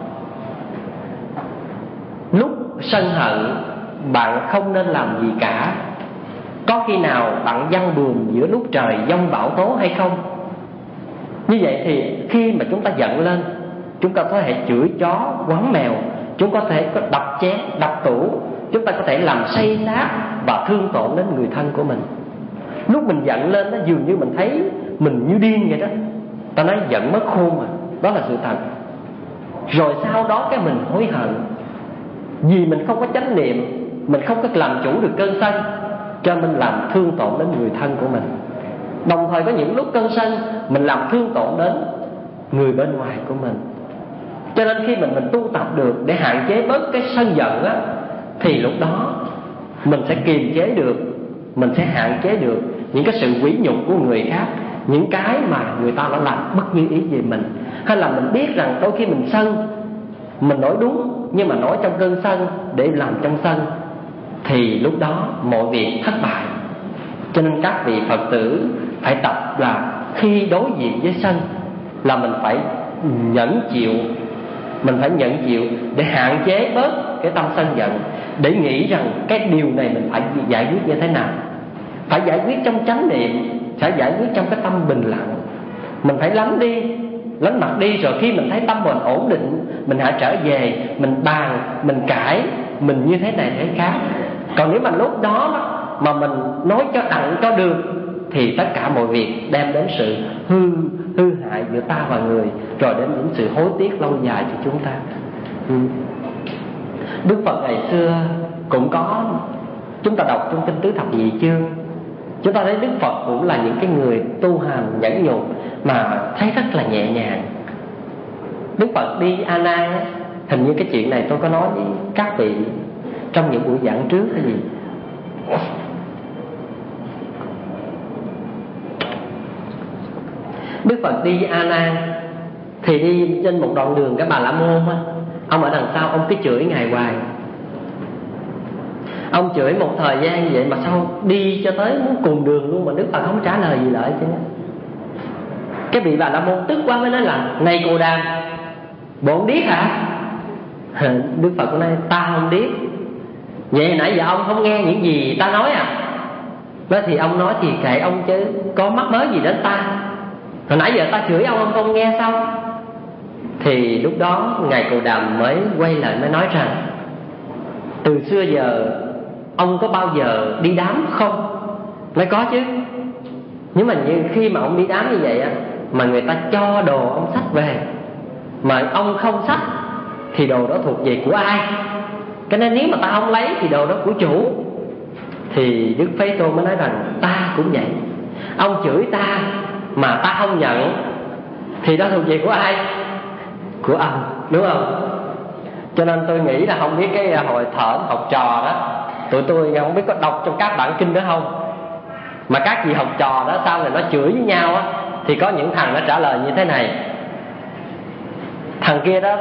S2: lúc sân hận bạn không nên làm gì cả. Có khi nào bạn giăng buồm giữa lúc trời giông bão tố hay không? Như vậy thì khi mà chúng ta giận lên, chúng ta có thể chửi chó, quán mèo, chúng có thể có đập chén, đập tủ, chúng ta có thể làm xây nát và thương tổn đến người thân của mình. Lúc mình giận lên đó, dường như mình thấy mình như điên vậy đó. Ta nói giận mất khôn mà, đó là sự thật. Rồi sau đó cái mình hối hận, vì mình không có chánh niệm, mình không có làm chủ được cơn sân, cho mình làm thương tổn đến người thân của mình. Đồng thời có những lúc cơn sân mình làm thương tổn đến người bên ngoài của mình. Cho nên khi mình tu tập được để hạn chế bớt cái sân giận á, thì lúc đó mình sẽ kiềm chế được, mình sẽ hạn chế được những cái sự quỷ nhục của người khác, những cái mà người ta đã làm bất như ý về mình. Hay là mình biết rằng đôi khi mình sân, mình nói đúng nhưng mà nói trong cơn sân để làm trong sân, thì lúc đó mọi việc thất bại. Cho nên các vị Phật tử phải tập là khi đối diện với sân là mình phải nhẫn chịu Mình phải nhận chịu để hạn chế bớt cái tâm sân giận, để nghĩ rằng cái điều này mình phải giải quyết như thế nào. Phải giải quyết trong chánh niệm, phải giải quyết trong cái tâm bình lặng. Mình phải lánh mặt đi, rồi khi mình thấy tâm mình ổn định, mình hãy trở về, mình bàn, mình cãi, mình như thế này thế khác. Còn nếu mà lúc đó mà mình nói cho đặng cho được, thì tất cả mọi việc đem đến sự hư hại giữa ta và người, rồi đến những sự hối tiếc lâu dài cho chúng ta. Đức Phật ngày xưa cũng có, chúng ta đọc trong kinh Tứ Thập Nhị Chương, chúng ta thấy Đức Phật cũng là những cái người tu hành nhẫn nhục mà thấy rất là nhẹ nhàng. Đức Phật đi A Nan, hình như cái chuyện này tôi có nói với các vị trong những buổi giảng trước hay gì. Đức Phật đi A Nan thì đi trên một đoạn đường, cái Bà La Môn á, ông ở đằng sau, ông cứ chửi Ngài hoài. Ông chửi một thời gian như vậy mà sao đi cho tới muốn cùng đường luôn mà Đức Phật không trả lời gì lại chứ. Cái vị Bà La Môn tức quá mới nói là: này Cù Đàm, bộ ông điếc hả? Đức Phật nói: ta không điếc. Vậy nãy giờ ông không nghe những gì ta nói à? Nói thì ông nói thì kệ ông chứ, có mắc mớ gì đến ta? Hồi nãy giờ ta chửi ông không nghe sao? Thì lúc đó Ngài Cù Đàm mới quay lại mới nói rằng: từ xưa giờ ông có bao giờ đi đám không? Nói có chứ. Nhưng mà khi mà ông đi đám như vậy á, mà người ta cho đồ ông xách về mà ông không xách thì đồ đó thuộc về của ai? Cái nên nếu mà ta không lấy thì đồ đó của chủ. Thì Đức Thế Tôn mới nói rằng: ta cũng vậy. Ông chửi ta mà ta không nhận thì đó thuộc về của ai? Của ông, đúng không? Cho nên tôi nghĩ là không biết cái hồi thở học trò đó, tụi tôi không biết có đọc trong các bản kinh đó không, mà các vị học trò đó sau này nó chửi với nhau á, thì có những thằng nó trả lời như thế này. Thằng kia đó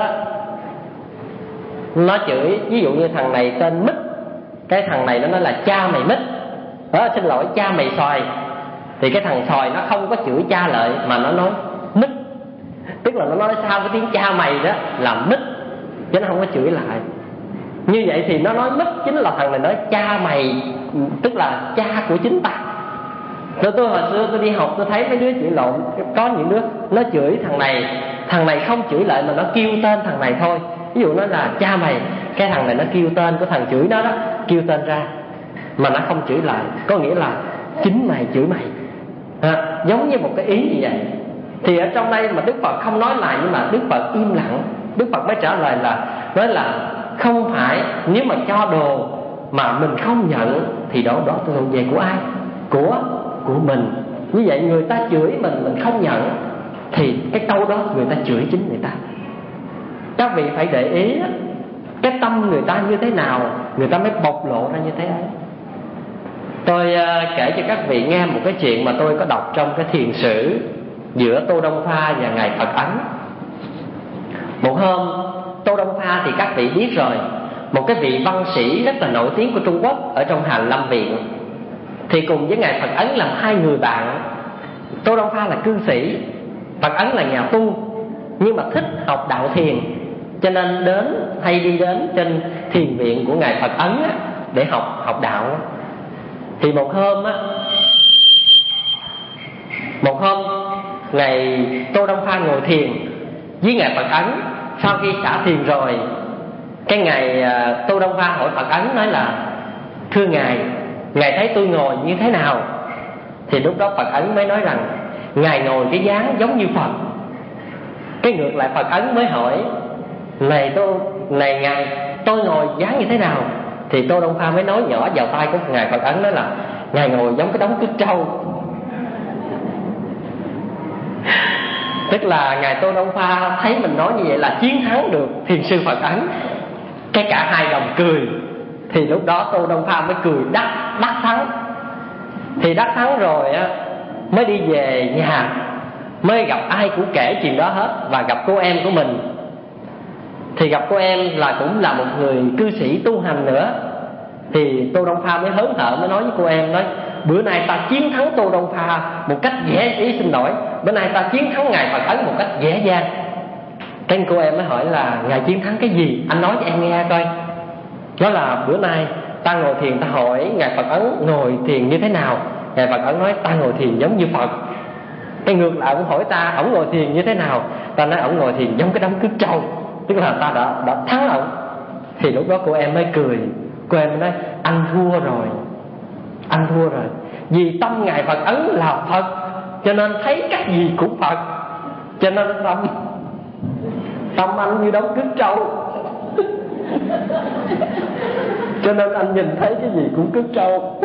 S2: nó chửi, ví dụ như thằng này tên Mít, cái thằng này nó nói là cha mày Mít, xin lỗi cha mày Xoài. Thì cái thằng Xoài nó không có chửi cha lại mà nó nói Mít, tức là nó nói sau cái tiếng cha mày đó là Mít, chứ nó không có chửi lại. Như vậy thì nó nói Mít chính là thằng này nói cha mày, tức là cha của chính ta. Rồi tôi hồi xưa tôi đi học tôi thấy mấy đứa chửi lộn, có những đứa nó chửi thằng này không chửi lại mà nó kêu tên thằng này thôi. Ví dụ nó là cha mày, cái thằng này nó kêu tên của thằng chửi nó đó, kêu tên ra mà nó không chửi lại, có nghĩa là chính mày chửi mày. Giống như một cái ý như vậy. Thì ở trong đây mà Đức Phật không nói lại, nhưng mà Đức Phật im lặng. Đức Phật mới trả lời là nói là không phải, nếu mà cho đồ mà mình không nhận thì đó thuộc về của ai? Của mình. Như vậy người ta chửi mình không nhận thì cái câu đó người ta chửi chính người ta. Các vị phải để ý đó, cái tâm người ta như thế nào người ta mới bộc lộ ra như thế ấy. Tôi kể cho các vị nghe một cái chuyện mà tôi có đọc trong cái thiền sử giữa Tô Đông Pha và Ngài Phật Ấn. Một hôm Tô Đông Pha thì các vị biết rồi, một cái vị văn sĩ rất là nổi tiếng của Trung Quốc ở trong Hàn Lâm Viện, thì cùng với Ngài Phật Ấn làm hai người bạn. Tô Đông Pha là cư sĩ, Phật Ấn là nhà tu, nhưng mà thích học đạo thiền, cho nên hay đi đến trên thiền viện của Ngài Phật Ấn để học đạo. Thì một hôm Ngài Tô Đông Pha ngồi thiền với Ngài Phật Ấn. Sau khi xả thiền rồi, cái Ngài Tô Đông Pha hỏi Phật Ấn nói là: thưa Ngài thấy tôi ngồi như thế nào? Thì lúc đó Phật Ấn mới nói rằng: Ngài ngồi cái dáng giống như Phật. Cái ngược lại Phật Ấn mới hỏi: Ngài tôi ngồi dáng như thế nào? Thì Tô Đông Pha mới nói nhỏ vào tai của Ngài Phật Ấn nói là: Ngài ngồi giống cái đống cứt trâu. Tức là Ngài Tô Đông Pha thấy mình nói như vậy là chiến thắng được thiền sư Phật Ấn. Cái cả hai đồng cười. Thì lúc đó Tô Đông Pha mới cười đắc thắng. Thì đắc thắng rồi á, mới đi về nhà, mới gặp ai cũng kể chuyện đó hết, và gặp cô em của mình. Thì gặp cô em cũng là một người cư sĩ tu hành nữa. Thì Tô Đông Pha mới hớn hở mới nói với cô em, nói: bữa nay ta chiến thắng Tô Đông Pha một cách dễ, xin lỗi, bữa nay ta chiến thắng Ngài Phật Ấn một cách dễ dàng. Cái cô em mới hỏi là ngài chiến thắng cái gì, anh nói cho em nghe coi. Nói là bữa nay ta ngồi thiền, ta hỏi ngài Phật Ấn ngồi thiền như thế nào. Ngài Phật Ấn nói ta ngồi thiền giống như Phật. Cái ngược lại ông hỏi ta ổng ngồi thiền như thế nào, ta nói ổng ngồi thiền giống cái đống cứt trâu, tức là ta đã thắng ổng. Thì lúc đó cô em mới cười. Cô em mới nói anh thua rồi, anh thua rồi. Vì tâm ngài Phật Ấn là Phật, cho nên thấy cái gì cũng Phật, cho nên tâm anh như đống cứt trâu. Cho nên anh nhìn thấy cái gì cũng cứt trâu.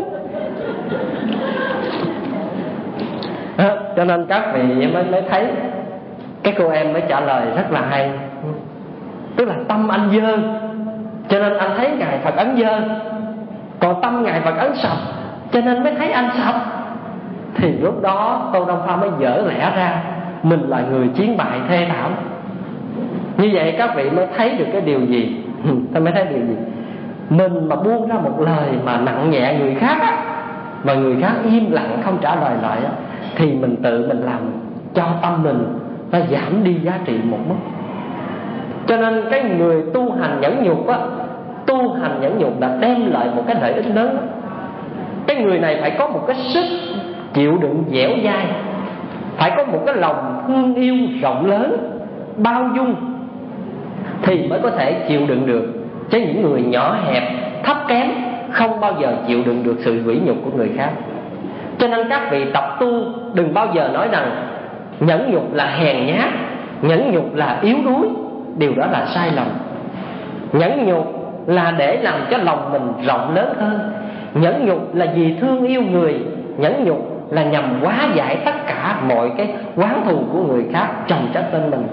S2: Cho nên các vị mới thấy. Cái cô em mới trả lời rất là hay. Tức là tâm anh dơ, cho nên anh thấy ngài Phật Ấn dơ. Còn tâm ngài Phật Ấn sạch, cho nên mới thấy anh sạch. Thì lúc đó Tôn Đông Pha mới dở lẽ ra mình là người chiến bại thê thảm. Như vậy các vị mới thấy được cái điều gì? Ta mới thấy điều gì? Mình mà buông ra một lời mà nặng nhẹ người khác á, mà người khác im lặng không trả lời lại á, thì mình tự mình làm cho tâm mình nó giảm đi giá trị một mức. Cho nên cái người tu hành nhẫn nhục á, tu hành nhẫn nhục đã đem lại một cái lợi ích lớn. Cái người này phải có một cái sức chịu đựng dẻo dai, phải có một cái lòng thương yêu rộng lớn, bao dung, thì mới có thể chịu đựng được. Chứ những người nhỏ hẹp, thấp kém không bao giờ chịu đựng được sự vĩ nhục của người khác. Cho nên các vị tập tu đừng bao giờ nói rằng nhẫn nhục là hèn nhát, nhẫn nhục là yếu đuối. Điều đó là sai lầm. Nhẫn nhục là để làm cho lòng mình rộng lớn hơn. Nhẫn nhục là vì thương yêu người. Nhẫn nhục là nhằm hóa giải tất cả mọi cái oán thù của người khác chồng trách lên mình.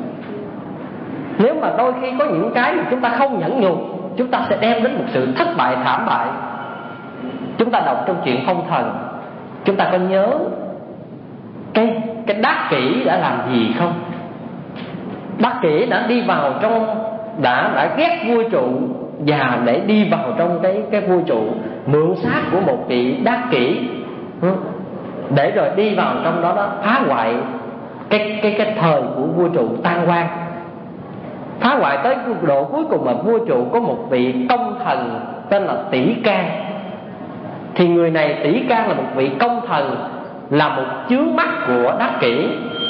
S2: Nếu mà đôi khi có những cái mà chúng ta không nhẫn nhục, chúng ta sẽ đem đến một sự thất bại thảm bại. Chúng ta đọc trong chuyện Phong Thần, chúng ta có nhớ cái Đắc Kỷ đã làm gì không? Đắc Kỷ đã đi vào trong, đã ghét vua trụ, và để đi vào trong cái vua trụ, mượn xác của một vị Đắc Kỷ, để rồi đi vào trong đó phá hoại cái thời của vua trụ tan hoang. Phá hoại tới độ cuối cùng mà vua trụ có một vị công thần tên là Tỷ Can. Thì người này Tỷ Can là một vị công thần, là một chướng mắt của Đắc Kỷ.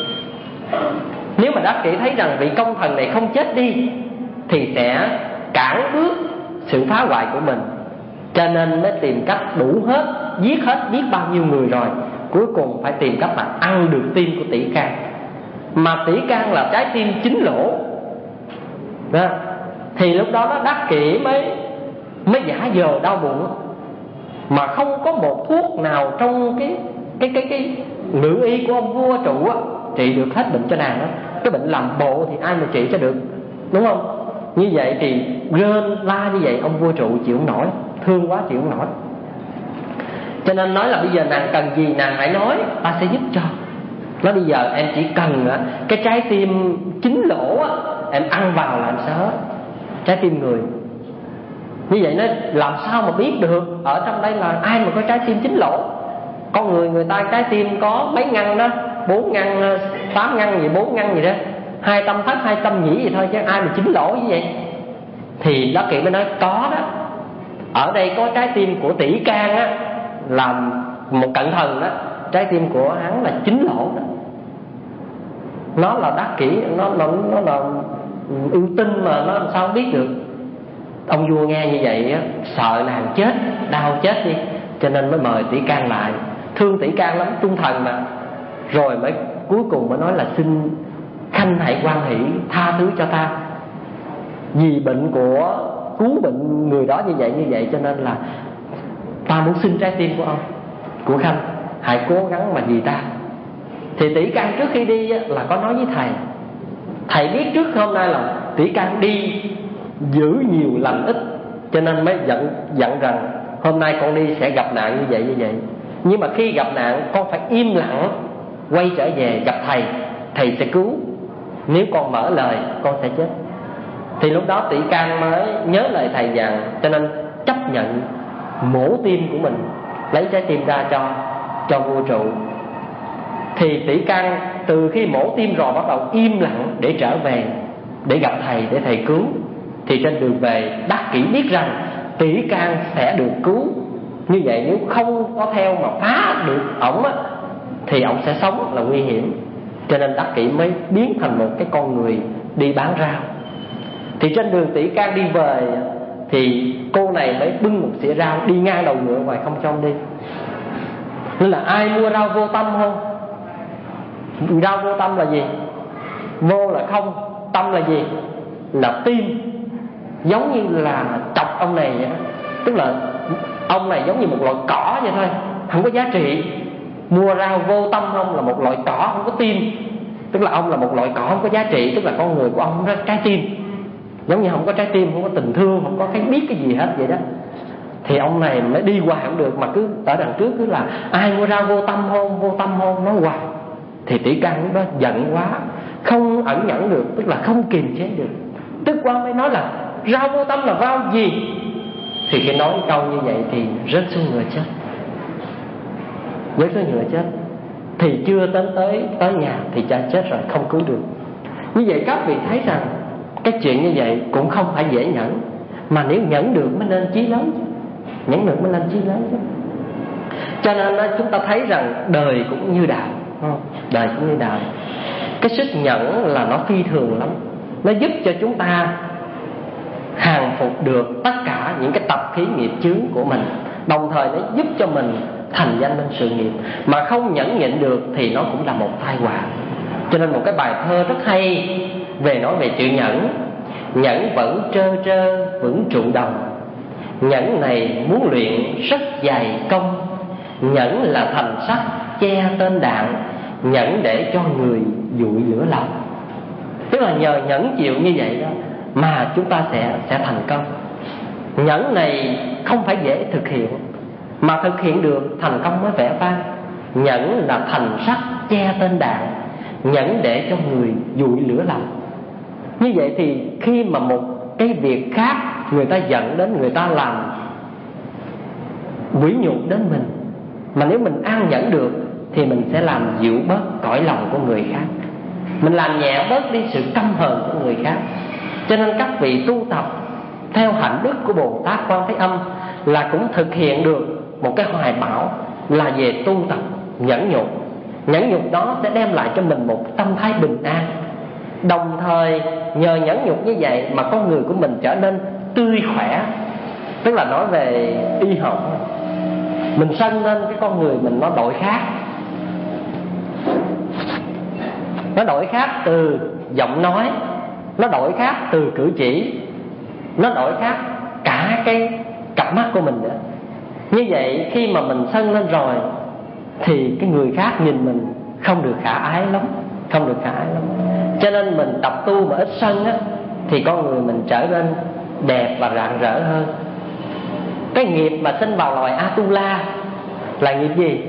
S2: Nếu mà Đắc Kỷ thấy rằng vị công thần này không chết đi thì sẽ cản bước sự phá hoại của mình, cho nên mới tìm cách đủ hết, giết bao nhiêu người rồi, cuối cùng phải tìm cách là ăn được tim của Tỷ Can. Mà Tỷ Can là trái tim chính lỗ đó. Thì lúc đó Đắc Kỷ mới giả vờ đau bụng, mà không có một thuốc nào trong cái ngự y của ông vua trụ á trị được hết bệnh cho nàng đó. Cái bệnh làm bộ thì ai mà trị cho được, đúng không? Như vậy thì rên la như vậy, ông vua trụ chịu không nổi, thương quá chịu không nổi. Cho nên nói là bây giờ nàng cần gì nàng hãy nói, ta sẽ giúp cho. Nói bây giờ em chỉ cần cái trái tim chính lỗ á, em ăn vào là em sẽ hết. Trái tim người như vậy nó làm sao mà biết được ở trong đây là ai mà có trái tim chính lỗ? Con người ta trái tim có mấy ngăn đó, 4 ngăn, 8 ngăn gì, 4 ngăn gì đó, 2 tâm thất, 2 tâm nhĩ vậy thôi, chứ ai mà chính lỗ như vậy? Thì Đắc Kỷ mới nói có đó, ở đây có trái tim của Tỷ Can á, là một cận thần đó, trái tim của hắn là chính lỗ đó. Nó là Đắc Kỷ, nó là ưu tinh mà nó làm sao biết được. Ông vua nghe như vậy á, sợ nàng chết, đau chết đi, cho nên mới mời Tỷ Can lại. Thương Tỷ Can lắm, trung thần mà. Rồi mới cuối cùng mới nói là xin khanh hãy hoan hỷ tha thứ cho ta, vì bệnh của cứu bệnh người đó như vậy, cho nên là ta muốn xin trái tim của ông, của khanh, hãy cố gắng mà vì ta. Thì Tỷ Can trước khi đi là có nói với thầy biết trước hôm nay là Tỷ Can đi giữ nhiều lành ít, cho nên mới giận rằng hôm nay con đi sẽ gặp nạn như vậy. Nhưng mà khi gặp nạn con phải im lặng quay trở về gặp thầy sẽ cứu, nếu con mở lời con sẽ chết. Thì lúc đó Tỷ Can mới nhớ lời thầy dặn, cho nên chấp nhận mổ tim của mình, lấy trái tim ra cho vua trụ. Thì Tỷ Can từ khi mổ tim rồi bắt đầu im lặng để trở về để gặp thầy, để thầy cứu. Thì trên đường về Đắc Kỷ biết rằng Tỷ Can sẽ được cứu. Như vậy nếu không có theo mà phá được ổng á, thì ổng sẽ sống là nguy hiểm. Cho nên Đắc Kỷ mới biến thành một cái con người đi bán rau. Thì trên đường Tỷ Can đi về thì cô này mới bưng một xĩa rau đi ngang đầu ngựa ngoài không cho ông đi. Nên là ai mua rau vô tâm không? Rau vô tâm là gì? Vô là không, tâm là gì? Là tim. Giống như là chọc ông này vậy đó. Tức là ông này giống như một loại cỏ vậy thôi, không có giá trị. Mua rau vô tâm không là một loại cỏ không có tim. Tức là ông là một loại cỏ không có giá trị. Tức là con người của ông không có trái tim. Giống như không có trái tim, không có tình thương, không có cái biết cái gì hết vậy đó. Thì ông này mới đi hoài không được, mà cứ ở đằng trước cứ là ai mua rau vô tâm không, vô tâm không, nói hoài. Thì Tỷ Can lúc đó giận quá, không ẩn nhẫn được, tức là không kiềm chế được. Tức quá mới nói là rau vô tâm là rau gì? Thì khi nói câu như vậy thì rớt xuống ngựa chết. Rớt xuống ngựa chết. Thì chưa tới nhà thì cha chết rồi, không cứu được. Như vậy các vị thấy rằng cái chuyện như vậy cũng không phải dễ nhẫn. Mà nếu nhẫn được mới nên chí lớn chứ. Nhẫn được mới lên chí lớn chứ. Cho nên đó, chúng ta thấy rằng đời cũng như đạo. Đời cũng như đạo. Cái sức nhẫn là nó phi thường lắm. Nó giúp cho chúng ta hàng phục được tất cả những cái tập khí nghiệp chướng của mình. Đồng thời nó giúp cho mình thành danh lên sự nghiệp. Mà không nhẫn nhịn được thì nó cũng là một tai họa. Cho nên một cái bài thơ rất hay nói về chữ nhẫn. Nhẫn vẫn trơ trơ vững trụ đồng. Nhẫn này muốn luyện rất dày công. Nhẫn là thành sắt che tên đạn. Nhẫn để cho người dụi lửa lòng. Tức là nhờ nhẫn chịu như vậy đó mà chúng ta sẽ thành công. Nhẫn này không phải dễ thực hiện, mà thực hiện được thành công mới vẻ vang. Nhẫn là thành sắt che tên đạn. Nhẫn để cho người dụi lửa lòng. Như vậy thì khi mà một cái việc khác người ta giận đến, người ta làm quỷ nhục đến mình, mà nếu mình an nhẫn được thì mình sẽ làm dịu bớt cõi lòng của người khác. Mình làm nhẹ bớt đi sự căm hờn của người khác. Cho nên các vị tu tập theo hạnh đức của Bồ Tát Quan Thế Âm là cũng thực hiện được một cái hoài bão là về tu tập nhẫn nhục. Nhẫn nhục đó sẽ đem lại cho mình một tâm thái bình an. Đồng thời nhờ nhẫn nhục như vậy mà con người của mình trở nên tươi khỏe. Tức là nói về y học, mình sân lên cái con người mình nó đổi khác. Nó đổi khác từ giọng nói, nó đổi khác từ cử chỉ, nó đổi khác cả cái cặp mắt của mình nữa. Như vậy khi mà mình sân lên rồi thì cái người khác nhìn mình không được khả ái lắm. Không được khả ái lắm. Cho nên mình tập tu mà ít sân á, thì con người mình trở nên đẹp và rạng rỡ hơn. Cái nghiệp mà sinh vào loài Atula là nghiệp gì?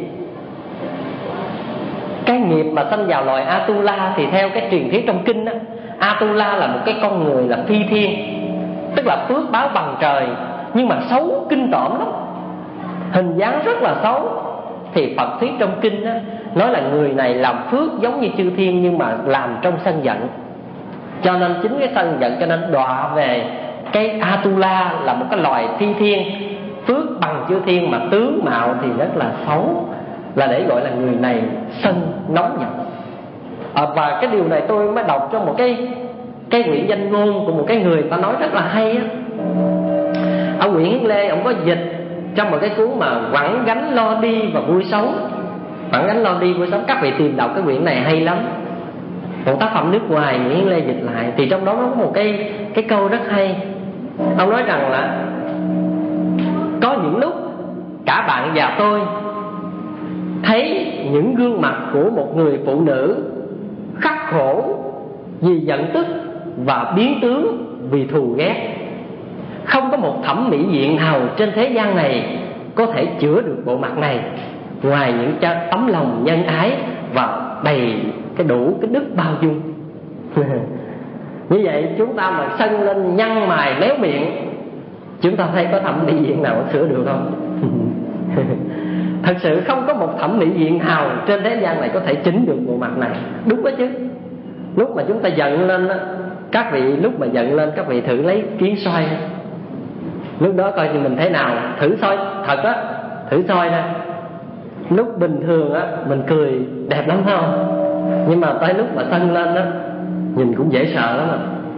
S2: Cái nghiệp mà sinh vào loài Atula thì theo cái truyền thuyết trong kinh á, Atula là một cái con người là phi thiên, tức là phước báo bằng trời, nhưng mà xấu kinh tởm lắm, hình dáng rất là xấu. Thì Phật thuyết trong kinh á, nói là người này làm phước giống như chư thiên, nhưng mà làm trong sân giận. Cho nên chính cái sân giận cho nên đọa về cái Atula là một cái loài phi thiên, phước bằng chư thiên mà tướng mạo thì rất là xấu, là để gọi là người này sân nóng giận. Và cái điều này tôi mới đọc trong một cái quyển danh ngôn của một cái người ta nói rất là hay á. Ông Nguyễn Hiến Lê, ông có dịch trong một cái cuốn mà Quẳng gánh lo đi và vui sống. Quẳng gánh lo đi vui sống, các vị tìm đọc cái quyển này hay lắm. Một tác phẩm nước ngoài Nguyễn Hiến Lê dịch lại, thì trong đó có một cái câu rất hay. Ông nói rằng là có những lúc cả bạn và tôi thấy những gương mặt của một người phụ nữ khắc khổ vì giận tức và biến tướng vì thù ghét. Không có một thẩm mỹ viện nào trên thế gian này có thể chữa được bộ mặt này, ngoài những tấm lòng nhân ái và đầy cái đủ cái đức bao dung. Như vậy chúng ta mà sân lên nhăn mày méo miệng, chúng ta thấy có thẩm mỹ viện nào sửa được không? Thật sự không có một thẩm mỹ viện nào trên thế gian này có thể chỉnh được bộ mặt này. Đúng đó chứ. Lúc mà chúng ta giận lên Các vị lúc mà giận lên, các vị thử lấy kiến soi, lúc đó coi như mình thế nào. Thử soi thật á, thử soi ra. Lúc bình thường á mình cười đẹp lắm phải không? Nhưng mà tới lúc mà sân lên á, nhìn cũng dễ sợ lắm.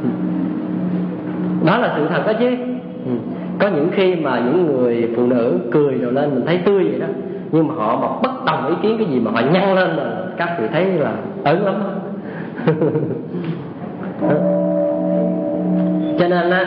S2: Đó là sự thật đó chứ. Có những khi mà những người phụ nữ cười rồi lên mình thấy tươi vậy đó, nhưng mà họ mà bất đồng ý kiến cái gì mà họ nhăn lên là các vị thấy là ớn lắm. Cho nên á,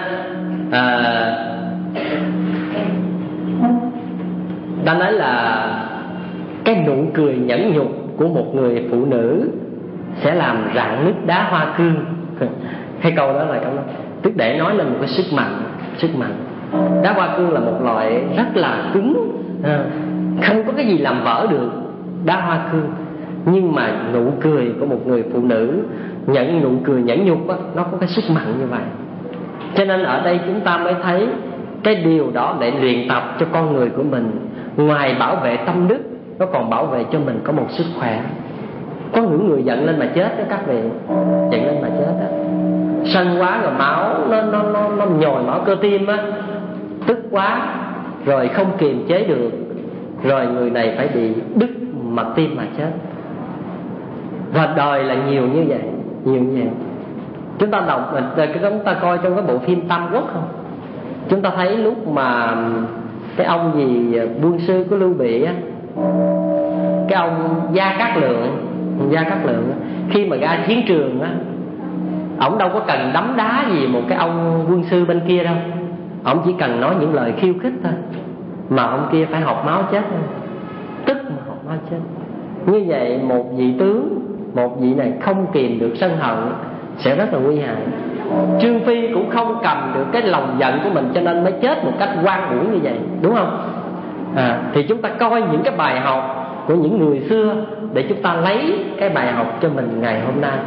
S2: ta nói là cái nụ cười nhẫn nhục của một người phụ nữ sẽ làm rạn nứt đá hoa cương. Cái câu đó là câu đó, tức để nói lên một cái sức mạnh. Đá hoa cương là một loại rất là cứng, không có cái gì làm vỡ được đá hoa cương. Nhưng mà nụ cười của một người phụ nữ, nụ cười nhẫn nhục á, nó có cái sức mạnh như vậy. Cho nên ở đây chúng ta mới thấy cái điều đó để luyện tập cho con người của mình. Ngoài bảo vệ tâm đức, nó còn bảo vệ cho mình có một sức khỏe. Có những người giận lên mà chết đó các vị, giận lên mà chết đó, sân quá rồi máu nó nhồi máu cơ tim á, tức quá rồi không kiềm chế được, rồi người này phải bị đứt mạch tim mà chết. Và đời là nhiều như vậy. Chúng ta đọc, chúng ta coi trong cái bộ phim Tam Quốc không? Chúng ta thấy lúc mà cái ông gì quân sư của Lưu Bị á, cái ông Gia Cát Lượng khi mà ra chiến trường á, ổng đâu có cần đấm đá gì một cái ông quân sư bên kia đâu, ổng chỉ cần nói những lời khiêu khích thôi mà ông kia phải học máu chết, tức mà học máu chết. Như vậy một vị tướng, một vị này không kìm được sân hận sẽ rất là nguy hại. Trương Phi cũng không cầm được cái lòng giận của mình, cho nên mới chết một cách oan uổng như vậy, đúng không? Thì chúng ta coi những cái bài học của những người xưa để chúng ta lấy cái bài học cho mình ngày hôm nay.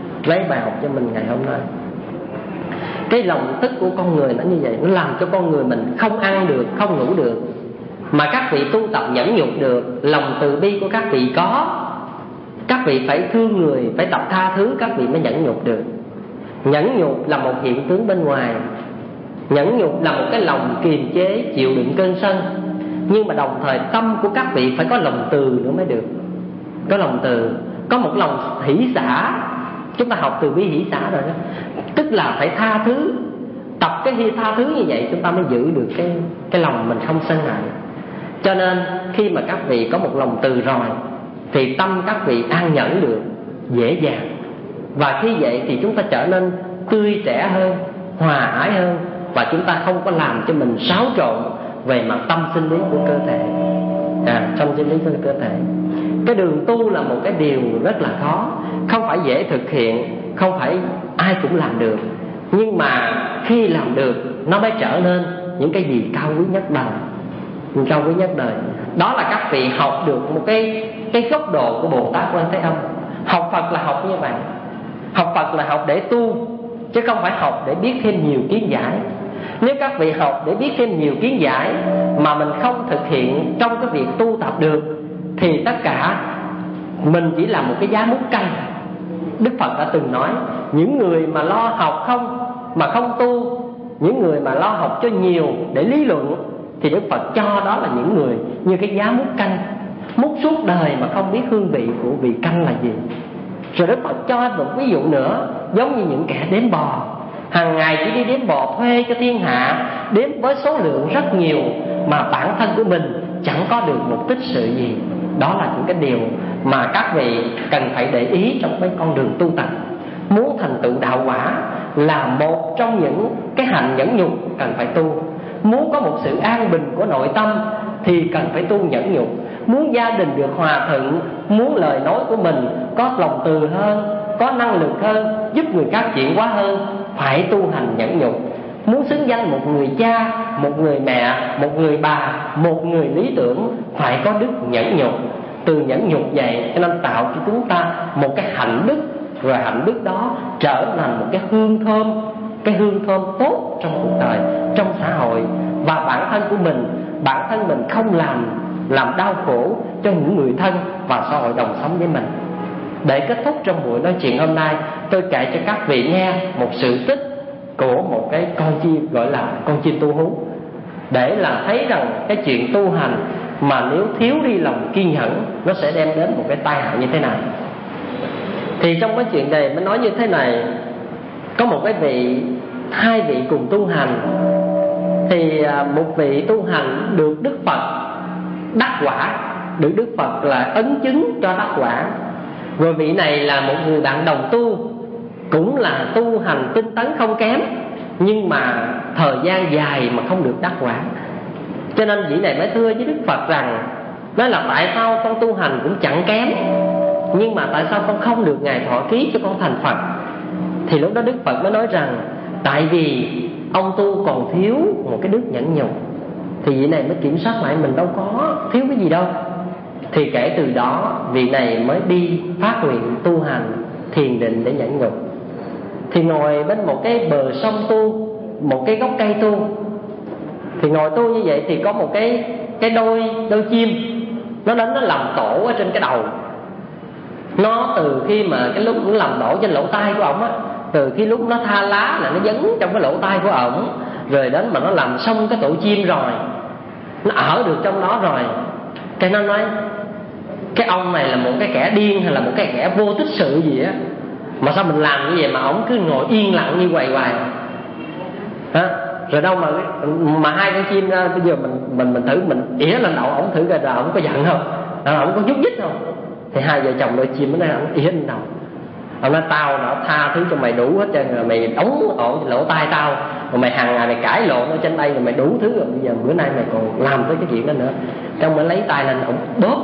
S2: Cái lòng tức của con người nó như vậy, nó làm cho con người mình không ăn được, không ngủ được. Mà các vị tu tập nhẫn nhục được, lòng từ bi của các vị có. Các vị phải thương người, phải tập tha thứ, các vị mới nhẫn nhục được. Nhẫn nhục là một hiện tướng bên ngoài, nhẫn nhục là một cái lòng kiềm chế, chịu đựng cơn sân. Nhưng mà đồng thời tâm của các vị phải có lòng từ nữa mới được. Có lòng từ, có một lòng hỷ xả. Chúng ta học từ bi hỷ xả rồi đó, tức là phải tha thứ. Tập cái tha thứ như vậy chúng ta mới giữ được cái lòng mình không sân hận. Cho nên khi mà các vị có một lòng từ rồi thì tâm các vị an nhẫn được dễ dàng. Và khi vậy thì chúng ta trở nên tươi trẻ hơn, hòa ái hơn, và chúng ta không có làm cho mình xáo trộn về mặt tâm sinh lý của cơ thể. Tâm sinh lý của cơ thể. Cái đường tu là một cái điều rất là khó, không phải dễ thực hiện, không phải ai cũng làm được. Nhưng mà khi làm được nó mới trở nên những cái gì cao quý nhất đời. Cao quý nhất đời. Đó là các vị học được một cái góc độ của Bồ Tát Quan Thế Âm. Học Phật là học như vậy. Học Phật là học để tu, chứ không phải học để biết thêm nhiều kiến giải. Nếu các vị học để biết thêm nhiều kiến giải mà mình không thực hiện trong cái việc tu tập được, thì tất cả mình chỉ là một cái giá mút canh. Đức Phật đã từng nói, những người mà lo học không mà không tu, những người mà lo học cho nhiều để lý luận, thì Đức Phật cho đó là những người như cái giá mút canh, mút suốt đời mà không biết hương vị của vị canh là gì. Rồi Đức Phật cho một ví dụ nữa, giống như những kẻ đếm bò, hàng ngày chỉ đi đếm bò thuê cho thiên hạ, đếm với số lượng rất nhiều mà bản thân của mình chẳng có được một tích sự gì. Đó là những cái điều mà các vị cần phải để ý trong cái con đường tu tập. Muốn thành tựu đạo quả là một trong những cái hành nhẫn nhục cần phải tu. Muốn có một sự an bình của nội tâm thì cần phải tu nhẫn nhục. Muốn gia đình được hòa thuận, muốn lời nói của mình có lòng từ hơn, có năng lực hơn, giúp người khác chuyển hóa hơn, phải tu hành nhẫn nhục. Muốn xứng danh một người cha, một người mẹ, một người bà, một người lý tưởng, phải có đức nhẫn nhục. Từ nhẫn nhục vậy cho nên tạo cho chúng ta một cái hạnh đức, rồi hạnh đức đó trở thành một cái hương thơm tốt trong cuộc đời, trong xã hội. Và bản thân mình không làm đau khổ cho những người thân và xã hội đồng sống với mình. Để kết thúc trong buổi nói chuyện hôm nay, tôi kể cho các vị nghe một sự tích của một cái con chim, gọi là con chim tu hú, để là thấy rằng cái chuyện tu hành mà nếu thiếu đi lòng kiên nhẫn, nó sẽ đem đến một cái tai hại như thế nào. Thì trong cái chuyện này mới nói như thế này: có một cái vị, hai vị cùng tu hành, thì một vị tu hành được Đức Phật đắc quả, được Đức Phật là ấn chứng cho đắc quả. Rồi vị này là một người bạn đồng tu, cũng là tu hành tinh tấn không kém, nhưng mà thời gian dài mà không được đắc quả. Cho nên vị này mới thưa với Đức Phật rằng, nói là tại sao con tu hành cũng chẳng kém, nhưng mà tại sao con không được Ngài thọ ký cho con thành Phật? Thì lúc đó Đức Phật mới nói rằng, tại vì ông tu còn thiếu một cái đức nhẫn nhục. Thì vị này mới kiểm soát lại mình đâu có thiếu cái gì đâu. Thì kể từ đó vị này mới đi phát nguyện tu hành thiền định để nhẫn nhục. Thì ngồi bên một cái bờ sông tu, một cái gốc cây tu. Thì ngồi tu như vậy thì có một cái đôi chim, nó đến nó làm tổ ở trên cái đầu. Nó từ khi mà cái lúc nó làm tổ trên lỗ tai của ổng á, từ khi lúc nó tha lá là nó dấn trong cái lỗ tai của ổng, rồi đến mà nó làm xong cái tổ chim rồi, nó ở được trong đó rồi. Cái nó nói, cái ông này là một cái kẻ điên hay là một cái kẻ vô tích sự gì á, mà sao mình làm như vậy mà ổng cứ ngồi yên lặng như hoài hả? Rồi đâu mà hai con chim ra, bây giờ mình thử mình ỉa lên đầu ổng thử coi là ổng có giận không, ổng có nhúc nhích không. Thì hai vợ chồng đôi chim nó nói ổng ỉa lên đầu. Ông nói tao đã tha thứ cho mày đủ hết trơn rồi, mày đóng ổn lỗ tai tao, rồi mày hàng ngày mày cãi lộn ở trên đây rồi mày đủ thứ rồi, bây giờ bữa nay mày còn làm tới cái chuyện đó nữa. Trong mới lấy tay lên ổng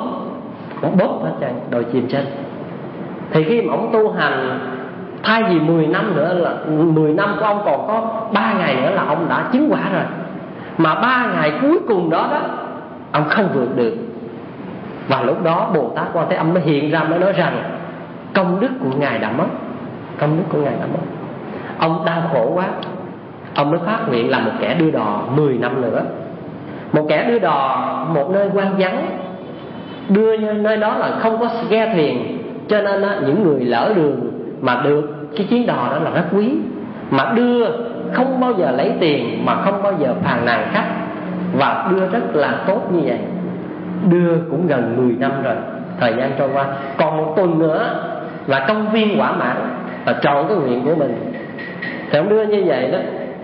S2: bóp hết trơn đôi chim trên. Thì khi mà ổng tu hành, thay vì 10 năm nữa, là 10 năm của ông còn có 3 ngày nữa là ông đã chứng quả rồi. Mà 3 ngày cuối cùng đó ông không vượt được. Và lúc đó Bồ Tát Quan Thế Âm mới hiện ra, mới nói rằng công đức của Ngài đã mất. Công đức của Ngài đã mất. Ông đau khổ quá, ông mới phát nguyện làm một kẻ đưa đò 10 năm nữa. Một kẻ đưa đò một nơi hoang vắng, đưa nơi đó là không có ghe thuyền, cho nên những người lỡ đường mà được cái chuyến đò đó là rất quý. Mà đưa không bao giờ lấy tiền, mà không bao giờ phàn nàn khách, và đưa rất là tốt như vậy. Đưa cũng gần 10 năm rồi, thời gian trôi qua, còn một tuần nữa là công viên quả mãn, là trọn cái nguyện của mình. Thì ông đưa như vậy đó.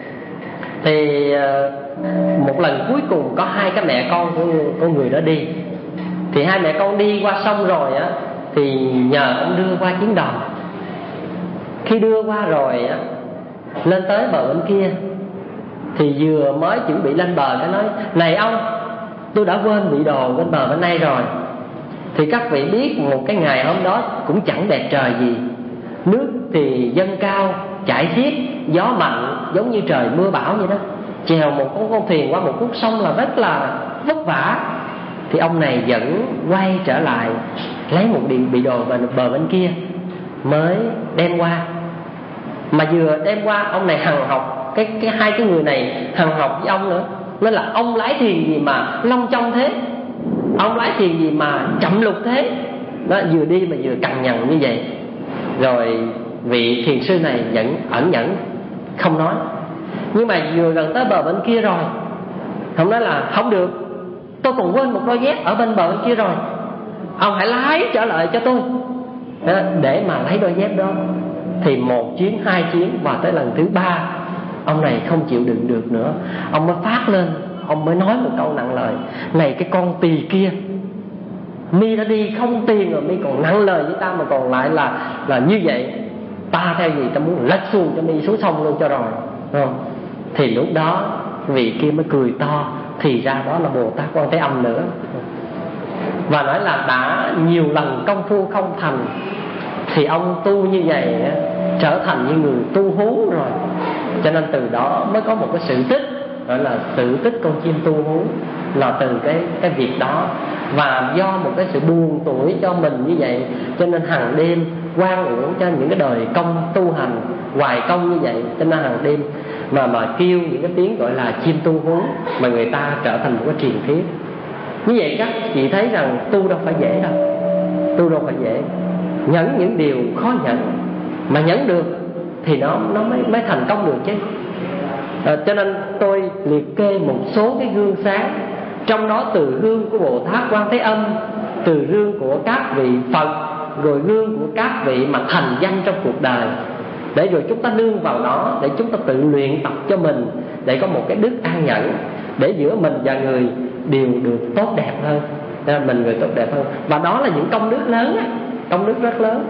S2: Thì một lần cuối cùng có hai cái mẹ con của người đó đi. Thì hai mẹ con đi qua sông rồi á, thì nhờ ông đưa qua chuyến đò. Khi đưa qua rồi á, lên tới bờ bên kia, thì vừa mới chuẩn bị lên bờ cái nói, này ông, tôi đã quên vị đồ bên bờ bên đây rồi. Thì các vị biết một cái ngày hôm đó cũng chẳng đẹp trời gì, nước thì dâng cao chảy xiết, gió mạnh giống như trời mưa bão vậy đó. Chèo một con thuyền qua một khúc sông là rất là vất vả. Thì ông này vẫn quay trở lại lấy một bị đồ bờ bên kia mới đem qua. Mà vừa đem qua, ông này hằn học, cái hai cái người này hằn học với ông nữa. Nói là ông lái thuyền gì mà long trong thế, ông lái thuyền gì mà chậm lục thế. Đó, vừa đi mà vừa cằn nhằn như vậy. Rồi vị thiền sư này vẫn ẩn nhẫn không nói. Nhưng mà vừa gần tới bờ bên kia rồi, ông nói là không được, tôi còn quên một đôi dép ở bên bờ bên kia rồi, ông hãy lái trở lại cho tôi. Đó, để mà lấy đôi dép đó. Thì một chuyến, hai chuyến, và tới lần thứ 3 ông này không chịu đựng được nữa. Ông mới phát lên, ông mới nói một câu nặng lời: này cái con tỳ kia, mi đã đi không tiền rồi, mi còn nặng lời với ta, mà còn lại là như vậy. Ta theo gì ta muốn lách xuồng cho mi xuống sông luôn cho rồi, không? Thì lúc đó vị kia mới cười to. Thì ra đó là Bồ Tát Quan Thế Âm nữa. Và nói là đã nhiều lần công phu không thành, thì ông tu như vậy trở thành như người tu hú rồi. Cho nên từ đó mới có một cái sự tích, gọi là sự tích con chim tu hú, là từ cái việc đó. Và do một cái sự buồn tuổi cho mình như vậy, cho nên hàng đêm quan uổng cho những cái đời công tu hành hoài công như vậy. Cho nên hàng đêm mà kêu những cái tiếng gọi là chim tu hú, mà người ta trở thành một cái truyền thuyết. Như vậy các chị thấy rằng tu đâu phải dễ đâu, tu đâu phải dễ. Nhẫn những điều khó nhẫn, mà nhẫn được thì nó mới thành công được chứ. Cho nên tôi liệt kê một số cái gương sáng, trong đó từ gương của Bồ Tát Quan Thế Âm, từ gương của các vị Phật, rồi gương của các vị mà thành danh trong cuộc đời, để rồi chúng ta nương vào đó, để chúng ta tự luyện tập cho mình, để có một cái đức an nhẫn, để giữa mình và người đều được tốt đẹp hơn, mình người tốt đẹp hơn. Và đó là những công đức lớn á, công đức rất lớn.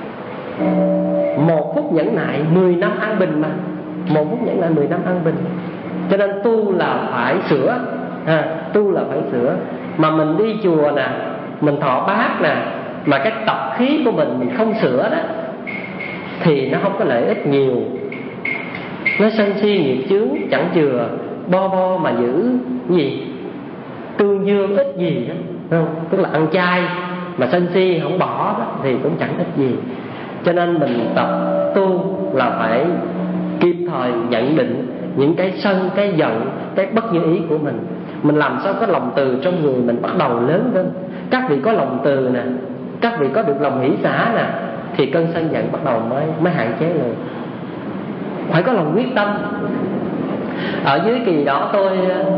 S2: 1 phút nhẫn nại 10 năm an bình mà, 1 phút nhẫn nại 10 năm an bình. Cho nên tu là phải sửa, tu là phải sửa. Mà mình đi chùa nè, mình thọ bát nè, mà cái tập khí của mình không sửa đó, thì nó không có lợi ích nhiều. Nó sân si nghiệp chướng chẳng chừa, bo mà giữ cái gì, tương dương ít gì đó, không? Tức là ăn chay mà sân si không bỏ đó, thì cũng chẳng ích gì. Cho nên mình tập tu là phải kịp thời nhận định những cái sân, cái giận, cái bất như ý của mình. Mình làm sao có lòng từ trong người mình bắt đầu lớn lên. Các vị có lòng từ nè, các vị có được lòng hỷ xả nè, thì cơn sân giận bắt đầu mới hạn chế được. Phải có lòng quyết tâm. Ở dưới kỳ đó tôi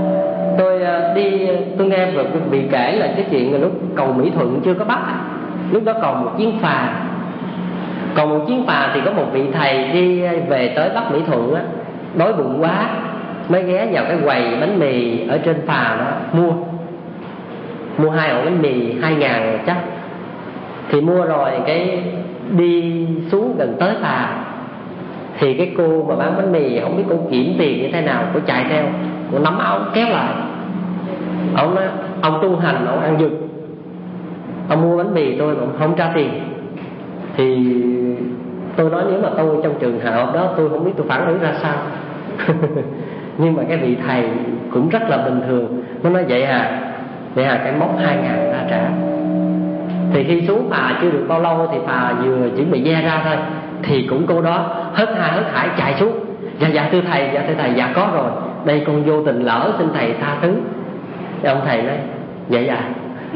S2: nghe rồi bị kể là cái chuyện là lúc cầu Mỹ Thuận chưa có bắt, lúc đó còn một chuyến phà. Còn một chuyến phà thì có một vị thầy đi về tới Bắc Mỹ Thuận á, đói bụng quá mới ghé vào cái quầy bánh mì ở trên phà đó mua 2 ổ bánh mì 2.000 chắc. Thì mua rồi cái đi xuống gần tới phà, thì cái cô mà bán bánh mì không biết cô kiểm tiền như thế nào, cô chạy theo, cô nắm áo kéo lại. Ông nói ông tu hành, ông ăn giật, ông mua bánh mì tôi mà không trả tiền. Thì tôi nói nếu mà tôi trong trường hợp đó, tôi không biết tôi phản ứng ra sao. Nhưng mà cái vị thầy cũng rất là bình thường, nó nói vậy cái móc 2.000 ra trả. Thì khi xuống phà chưa được bao lâu thì phà vừa chuẩn bị ve ra thôi, thì cũng cô đó hớt hải chạy xuống. Dạ thưa thầy, dạ có rồi, đây con vô tình lỡ, xin thầy tha thứ. Thì ông thầy nói vậy à.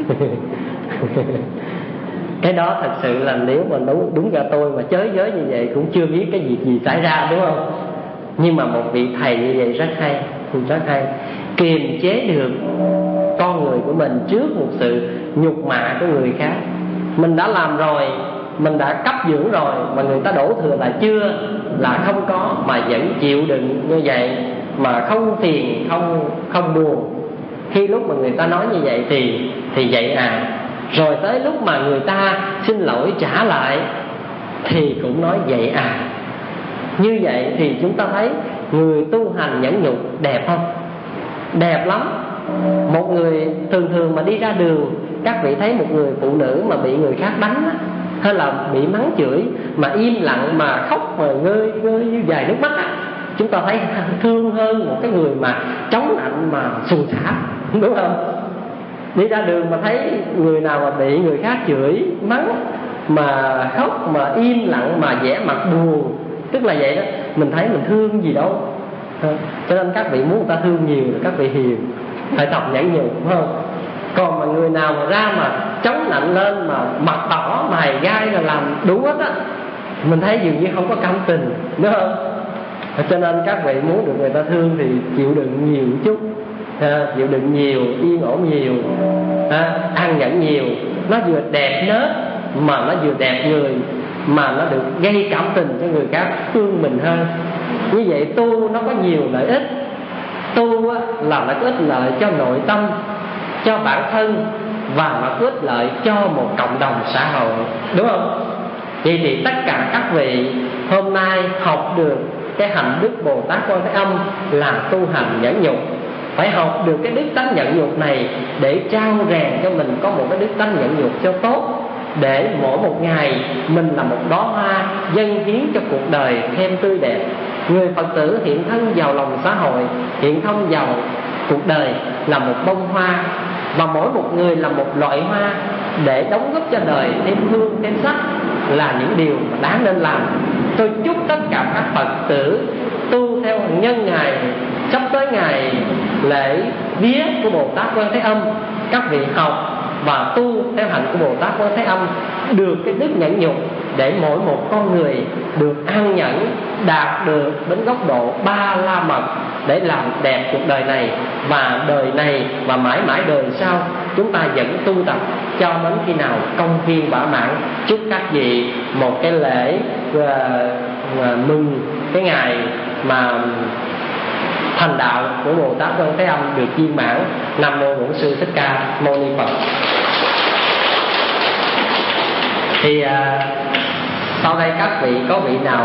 S2: Cái đó thật sự là nếu mà đúng ra tôi mà chới giới như vậy cũng chưa biết cái việc gì xảy ra, đúng không? Nhưng mà một vị thầy như vậy rất hay, kiềm chế được con người của mình trước một sự nhục mạ của người khác. Mình đã làm rồi, mình đã cấp dưỡng rồi, mà người ta đổ thừa là chưa, là không có, mà vẫn chịu đựng như vậy, mà không phiền, không buồn. Khi lúc mà người ta nói như vậy thì vậy à. Rồi tới lúc mà người ta xin lỗi trả lại thì cũng nói vậy à. Như vậy thì chúng ta thấy người tu hành nhẫn nhục đẹp không? Đẹp lắm. Một người thường mà đi ra đường, các vị thấy một người phụ nữ mà bị người khác đánh hay là bị mắng chửi mà im lặng mà khóc mà ngơi như vài nước mắt, chúng ta thấy thương hơn một cái người mà chống nạnh mà xuồng xả, đúng không? Đi ra đường mà thấy người nào mà bị người khác chửi mắng mà khóc mà im lặng mà vẻ mặt buồn, tức là vậy đó, mình thấy mình thương gì đâu. Cho nên các vị muốn người ta thương nhiều thì các vị hiền, phải tập nhẫn nhục, phải không? Còn mà người nào mà ra mà chống nạnh lên mà mặt đỏ mày gai là làm đủ hết á, mình thấy dường như không có cảm tình, đúng không? Cho nên các vị muốn được người ta thương thì chịu đựng nhiều chút, chịu đựng nhiều, yên ổn nhiều, ăn nhẫn nhiều. Nó vừa đẹp nết mà nó vừa đẹp người, mà nó được gây cảm tình cho người khác thương mình hơn. Như vậy tu nó có nhiều lợi ích. Tu là nó có ích lợi cho nội tâm, cho bản thân, và nó có ích lợi cho một cộng đồng xã hội, đúng không? Vậy thì tất cả các vị hôm nay học được cái hạnh đức Bồ Tát Quan Thế Âm là tu hành nhẫn nhục. Phải học được cái đức tánh nhẫn nhục này để trau rèn cho mình có một cái đức tánh nhẫn nhục cho tốt, để mỗi một ngày mình là một đóa hoa dâng hiến cho cuộc đời thêm tươi đẹp. Người Phật tử hiện thân vào lòng xã hội, hiện thân vào cuộc đời là một bông hoa, và mỗi một người là một loại hoa để đóng góp cho đời thêm hương thêm sắc, là những điều mà đáng nên làm. Tôi chúc tất cả các Phật tử tu theo nhân ngày sắp tới ngày lễ vía của Bồ Tát Quan Thế Âm, các vị học và tu theo hạnh của Bồ Tát Quan Thế Âm được cái đức nhẫn nhục, để mỗi một con người được an nhẫn, đạt được đến góc độ ba la mật để làm đẹp cuộc đời này và đời này và mãi mãi đời sau. Chúng ta vẫn tu tập cho đến khi nào công viên bả mãn. Chúc các vị một cái lễ mừng cái ngày mà thành đạo của Bồ Tát Quan Thế Âm được viên mãn. Nam mô Bổn Sư Thích Ca Mâu Ni Phật. Thì sau đây các vị có vị nào?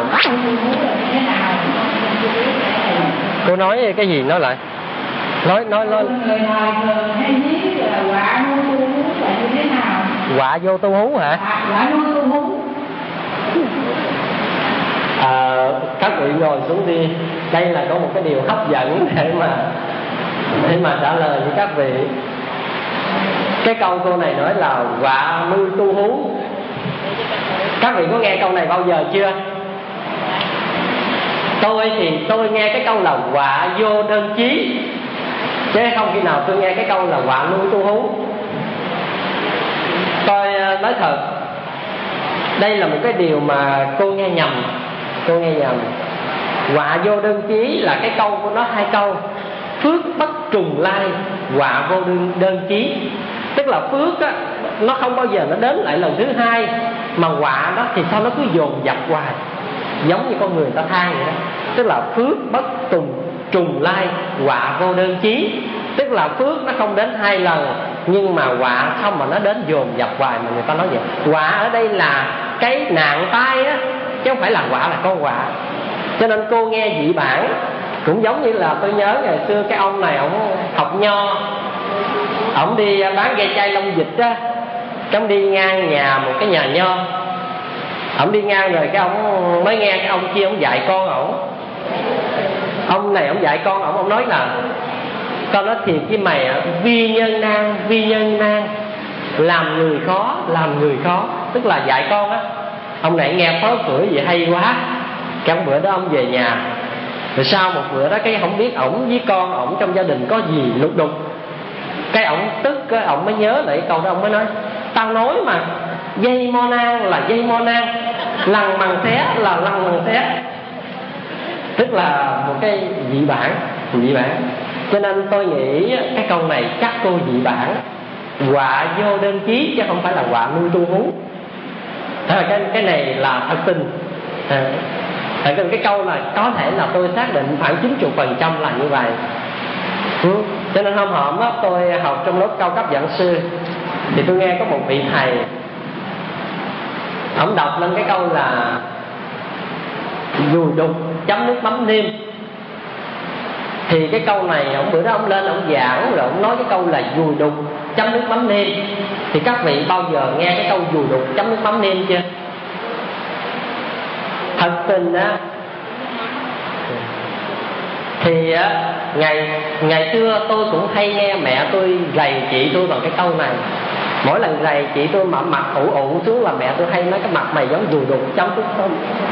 S2: Cô nói cái gì nói lại? Nói. Người thời thường hay biết là quả nuôi tu hú là như thế nào? Quả vô tu hú hả? Quả nuôi tu hú. Các vị ngồi xuống đi. Đây là có một cái điều hấp dẫn để mà trả lời với các vị. Cái câu cô này nói là quả nuôi tu hú. Các vị có nghe câu này bao giờ chưa? Tôi thì tôi nghe cái câu là quả vô đơn chí, chứ không khi nào tôi nghe cái câu là quả nuôi tu hú. Tôi nói thật, đây là một cái điều mà cô nghe nhầm. Quả vô đơn chí là cái câu của nó hai câu. Phước bất trùng lai, quả vô đơn chí. Tức là phước á, nó không bao giờ nó đến lại lần thứ hai, mà quả đó thì sao nó cứ dồn dập hoài, giống như con người ta than vậy đó. Tức là phước bất trùng lai, quả vô đơn chí. Tức là phước nó không đến hai lần, nhưng mà quả không mà nó đến dồn dập hoài, mà người ta nói vậy. Quả ở đây là cái nạn tai á, chứ không phải là quả là con quả. Cho nên cô nghe dị bản cũng giống như là tôi nhớ ngày xưa cái ông này ổng học nho, ổng đi bán ve chai lông vịt á, cái ông đi ngang nhà một cái nhà nho, ổng đi ngang rồi cái ông mới nghe cái ông kia ông dạy con ổng. Ông này ông dạy con ổng, ông nói là con nói thiệt với mày á, vi nhân nan, làm người khó, tức là dạy con á. Ông này nghe phớ phửa gì hay quá. Cái bữa đó ông về nhà, rồi sau một bữa đó cái không biết ổng với con ổng trong gia đình có gì lục đục. Cái ổng tức, cái ổng mới nhớ lại câu đó, ông mới nói tao nói mà, dây mo nang là dây mo nang, lằn mằng xé là lằn mằng xé. Tức là một cái dị bản. Cho nên tôi nghĩ cái câu này chắc cô dị bản, quả vô đơn chí chứ không phải là quả nuôi tu hú. Cái này là thật tình. Thật tình cái câu này có thể là tôi xác định khoảng 90% là như vậy. Cho nên hôm hổm đó, tôi học trong lớp cao cấp giảng sư, thì tôi nghe có một vị thầy, ông đọc lên cái câu là dùi đục chấm nước mắm nêm. Thì cái câu này ông bữa đó ông lên ông giảng rồi ông nói cái câu là dùi đục chấm nước mắm nêm. Thì các vị bao giờ nghe cái câu dùi đục chấm nước mắm nêm chưa? Thật tình á, thì ngày xưa tôi cũng hay nghe mẹ tôi rầy chị tôi bằng cái câu này. Mỗi lần rầy chị tôi mà mặt ủ xuống là mẹ tôi hay nói cái mặt mày giống dùi đục chấm nước mắm.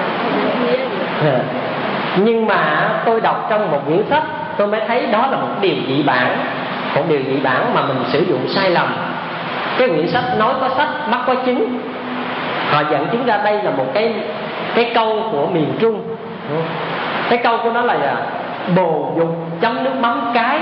S2: Nhưng mà tôi đọc trong một quyển sách, tôi mới thấy đó là một điều dị bản. Một điều dị bản mà mình sử dụng sai lầm. Cái quyển sách nói có sách mắt có chứng, họ dẫn chứng ra đây là một cái câu của miền Trung. Cái câu của nó là bồ dục chấm nước mắm cái.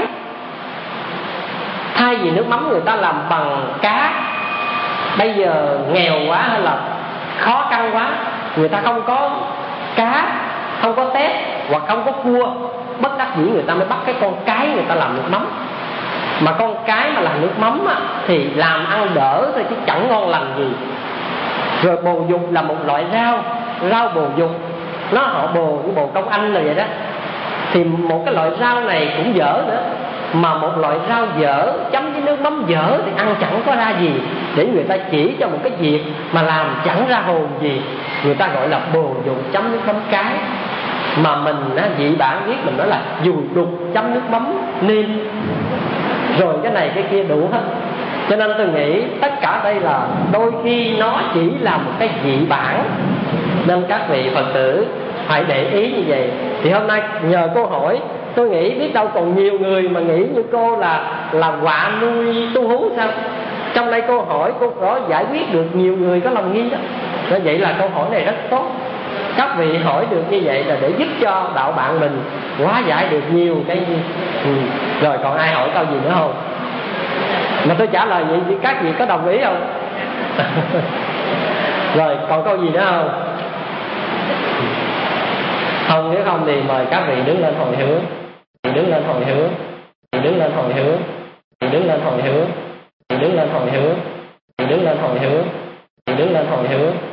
S2: Thay vì nước mắm người ta làm bằng cá, bây giờ nghèo quá hay là khó khăn quá, người ta không có cá, không có tép hoặc không có cua, bất đắc dĩ người ta mới bắt cái con cái người ta làm nước mắm. Mà con cái mà làm nước mắm á, thì làm ăn đỡ thôi chứ chẳng ngon lành gì. Rồi bồ dục là một loại rau bồ dục, nó họ bồ với bồ công anh là vậy đó. Thì một cái loại rau này cũng dở nữa, mà một loại rau dở chấm với nước mắm dở thì ăn chẳng có ra gì, để người ta chỉ cho một cái việc mà làm chẳng ra hồn gì, người ta gọi là bồ dục chấm nước mắm cái. Mà mình dị bản viết mình nói là dùi đục chấm nước mắm nêm, rồi cái này cái kia đủ hết. Cho nên tôi nghĩ tất cả đây là đôi khi nó chỉ là một cái dị bản, nên các vị Phật tử phải để ý như vậy. Thì hôm nay nhờ cô hỏi, tôi nghĩ biết đâu còn nhiều người mà nghĩ như cô là quả nuôi tu hú sao. Trong đây cô hỏi cô có giải quyết được nhiều người có lòng nghi đó. Đó, vậy là câu hỏi này rất tốt. Các vị hỏi được như vậy là để giúp cho đạo bạn mình hóa giải được nhiều cái. Rồi còn ai hỏi câu gì nữa không? Mà tôi trả lời vậy các vị có đồng ý không? Rồi còn câu gì nữa không? Không, nếu không thì mời các vị đứng lên hồi hướng. Đứng lên hồi hướng. Đứng lên hồi hướng. Đứng lên hồi hướng. Đứng lên hồi hướng. Đứng lên hồi hướng. Đứng lên hồi hướng.